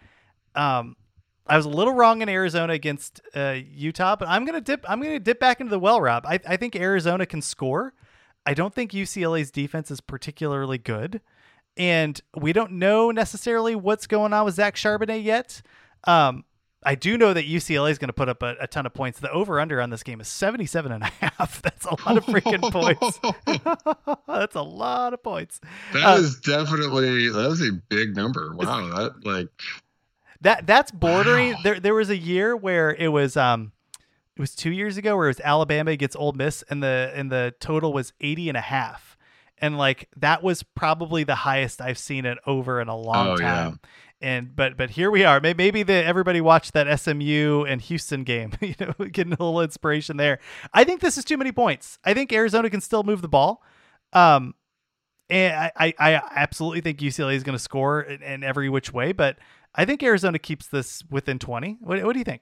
I was a little wrong in Arizona against Utah, but I'm gonna dip back into the well, Rob. I think Arizona can score. I don't think UCLA's defense is particularly good, and we don't know necessarily what's going on with Zach Charbonnet yet. I do know that UCLA is going to put up a ton of points. The over-under on this game is 77.5. That's a lot of freaking points. That's a lot of points. That was a big number. Wow, that's bordering. Wow. There was a year where it was 2 years ago where it was Alabama against Ole Miss, and the total was 80.5. And like that was probably the highest I've seen it over in a long time. Yeah. And but here we are. Maybe everybody watched that SMU and Houston game, getting a little inspiration there. I think this is too many points. I think Arizona can still move the ball. And I absolutely think UCLA is going to score in every which way, but I think Arizona keeps this within 20. What do you think?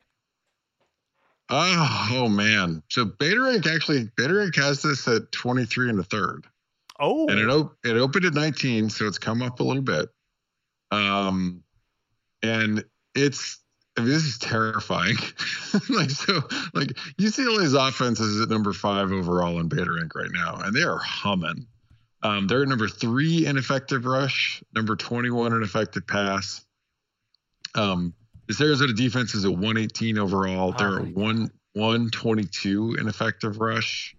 Oh man. So BetaRank has this at 23 1/3. Oh, and it opened at 19, so it's come up a little bit. And this is terrifying. UCLA's offense is at number 5 overall in BetaRank right now, and they are humming. They're at number 3 in effective rush, number 21 in effective pass. This Arizona defense is at 118 overall. They're at 122 in effective rush.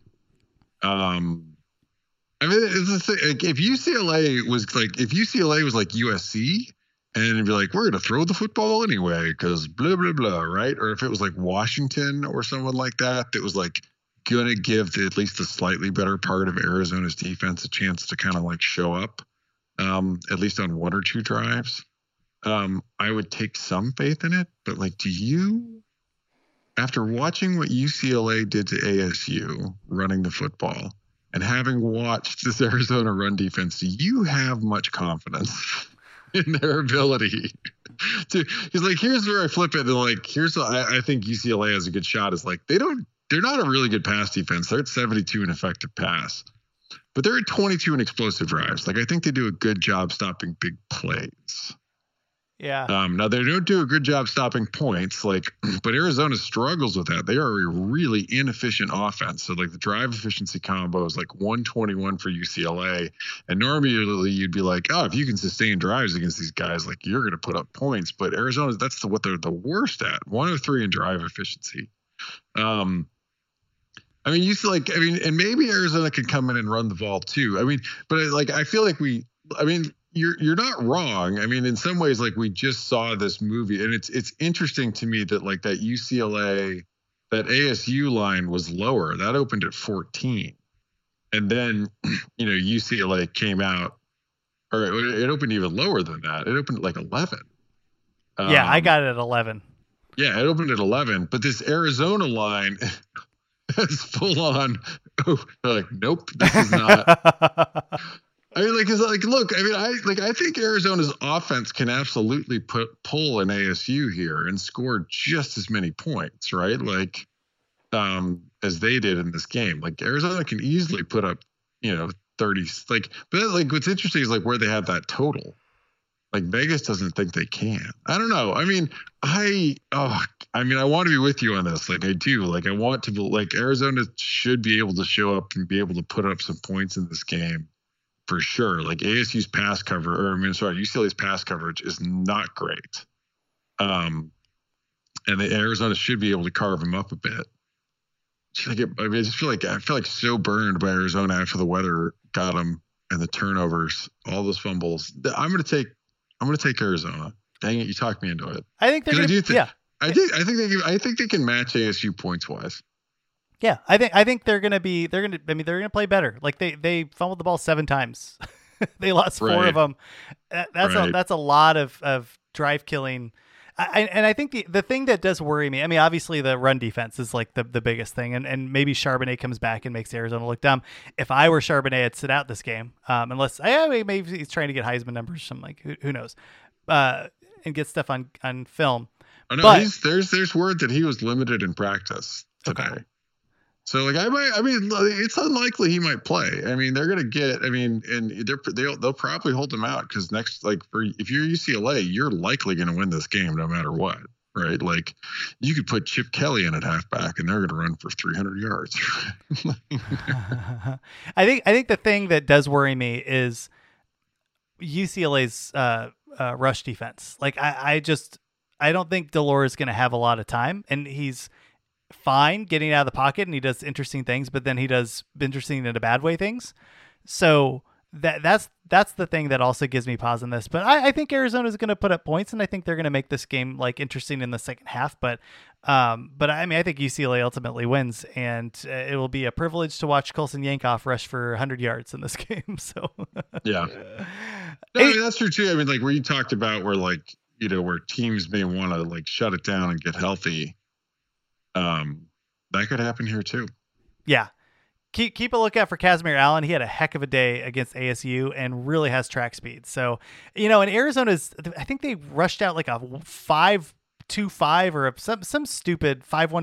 I mean, it's the thing. Like, if UCLA was like USC, and it'd be like, we're going to throw the football anyway because blah, blah, blah, right? Or if it was like Washington or someone like that was like going to give at least the slightly better part of Arizona's defense a chance to kind of like show up, at least on 1 or 2 drives. I would take some faith in it, but like, after watching what UCLA did to ASU running the football and having watched this Arizona run defense, do you have much confidence in their ability to? He's like, here's where I flip it. And like, I think UCLA has a good shot. Is like, they're not a really good pass defense. They're at 72 in effective pass, but they're at 22 in explosive drives. Like, I think they do a good job stopping big plays. Yeah. Now they don't do a good job stopping points, but Arizona struggles with that. They are a really inefficient offense. So like the drive efficiency combo is like 121 for UCLA. And normally you'd be like, oh, if you can sustain drives against these guys, like you're going to put up points. But Arizona, that's what they're the worst at. 103 in drive efficiency. I mean, and maybe Arizona can come in and run the ball too. I mean, but I feel like you're not wrong. I mean, in some ways, like we just saw this movie, and it's interesting to me that like that UCLA, that ASU line was lower. That opened at 14, and then UCLA came out, or it opened even lower than that. It opened at like 11. Yeah, I got it at 11. Yeah, it opened at 11, but this Arizona line is full on. Oh, they're like, nope, this is not. I mean, look. I mean, I think Arizona's offense can absolutely pull an ASU here and score just as many points, right? Like, as they did in this game. Like Arizona can easily put up, 30. But what's interesting is like where they have that total. Like Vegas doesn't think they can. I don't know. I mean, I want to be with you on this. Like I do. Like I want to. Like Arizona should be able to show up and be able to put up some points in this game. For sure. Like ASU's UCLA's pass coverage is not great. And the Arizona should be able to carve them up a bit. I feel like so burned by Arizona after the weather got them and the turnovers, all those fumbles. I'm going to take Arizona. Dang it. You talked me into it. I think they're I think they can match ASU points wise. Yeah, I think they're gonna play better. Like they fumbled the ball 7 times. They lost 4 of them. That's a lot of drive killing. I think the thing that does worry me, I mean, obviously the run defense is like the biggest thing, and maybe Charbonnet comes back and makes Arizona look dumb. If I were Charbonnet, I'd sit out this game, unless maybe he's trying to get Heisman numbers. I'm like, who knows, and get stuff on film. Oh no, there's word that he was limited in practice today. Okay. So like I mean, it's unlikely he might play. I mean, they're gonna get. I mean, and they'll probably hold him out because next, like if you're UCLA, you're likely gonna win this game no matter what, right? Like you could put Chip Kelly in at halfback and they're gonna run for 300 yards. I think the thing that does worry me is UCLA's rush defense. Like I don't think Delore is gonna have a lot of time, and he's fine getting out of the pocket and he does interesting things, but then he does interesting in a bad way things. So that's the thing that also gives me pause in this. But I think Arizona is going to put up points, and I think they're going to make this game like interesting in the second half. But I mean, I think UCLA ultimately wins, and it will be a privilege to watch Colson Yankoff rush for 100 yards in this game. So yeah, no, I mean, that's true too. I mean, like where you talked about where like where teams may want to like shut it down and get healthy. That could happen here too. Yeah. Keep a lookout for Casimir Allen. He had a heck of a day against ASU and really has track speed. So, in Arizona's, I think they rushed out like a 5-2-5 or some stupid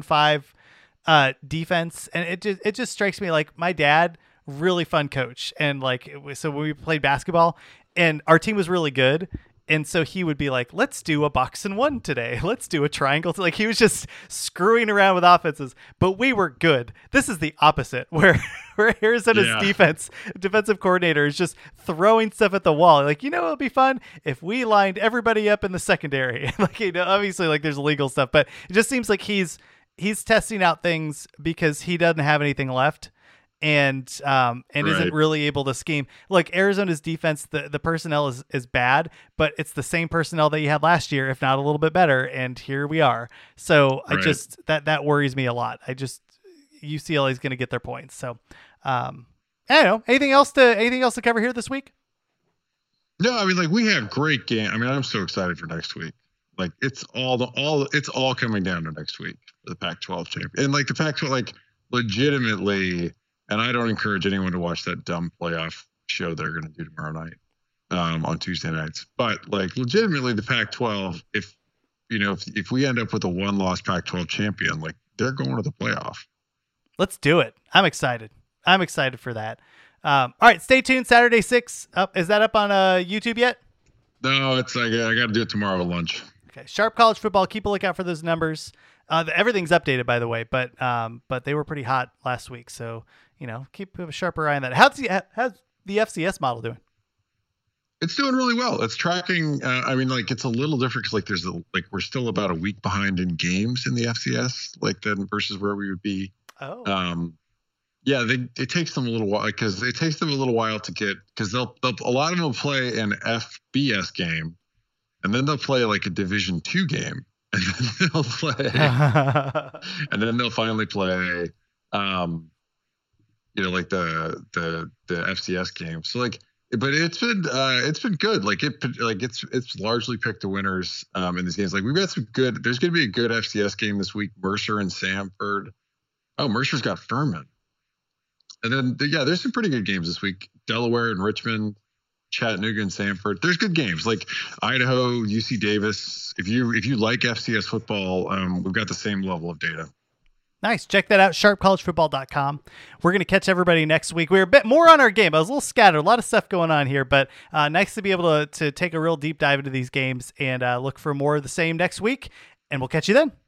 5-1-5 defense. And it just strikes me like my dad, really fun coach. And like, so when we played basketball and our team was really good. And so he would be like, let's do a box and one today. Let's do a triangle. Like he was just screwing around with offenses, but we were good. This is the opposite where Arizona's defensive coordinator is just throwing stuff at the wall. Like, it would be fun if we lined everybody up in the secondary. Like, obviously like there's legal stuff, but it just seems like he's testing out things because he doesn't have anything left. And isn't really able to scheme. Like Arizona's defense, the personnel is bad, but it's the same personnel that you had last year, if not a little bit better. And here we are. So I just that worries me a lot. UCLA is going to get their points. So I don't know. Anything else to cover here this week? No, I mean like we have great game. I mean, I'm so excited for next week. Like it's all coming down to next week for the Pac-12 champion. And like the Pac-12, like legitimately. And I don't encourage anyone to watch that dumb playoff show they're going to do tomorrow night on Tuesday nights. But like legitimately the Pac-12, if we end up with a one-loss Pac-12 champion, like they're going to the playoff. Let's do it. I'm excited for that. All right, stay tuned. Saturday 6 up. Is that up on YouTube yet? No, it's like I got to do it tomorrow at lunch. Okay. Sharp College Football. Keep a lookout for those numbers. Everything's updated, by the way, but they were pretty hot last week, so keep a sharper eye on that. How's the FCS model doing? It's doing really well. It's tracking. I mean, like it's a little different because we're still about a week behind in games in the FCS, like then versus where we would be. Oh. Yeah, it takes them a little while because it takes them a little while to get because they'll a lot of them will play an FBS game, and then they'll play like a Division II game. And then they'll play, and then they'll finally play, like the FCS game. So like, but it's been good. Like it's largely picked the winners in these games. Like we've got some good. There's going to be a good FCS game this week. Mercer and Samford. Oh, Mercer's got Furman. And then there's some pretty good games this week. Delaware and Richmond. Chattanooga and Samford. There's good games like Idaho, UC Davis. If you like FCS football, we've got the same level of data. Nice. Check that out, sharpcollegefootball.com. We're going to catch everybody next week. We're a bit more on our game. I was a little scattered, a lot of stuff going on here, but nice to be able to take a real deep dive into these games and look for more of the same next week, and we'll catch you then.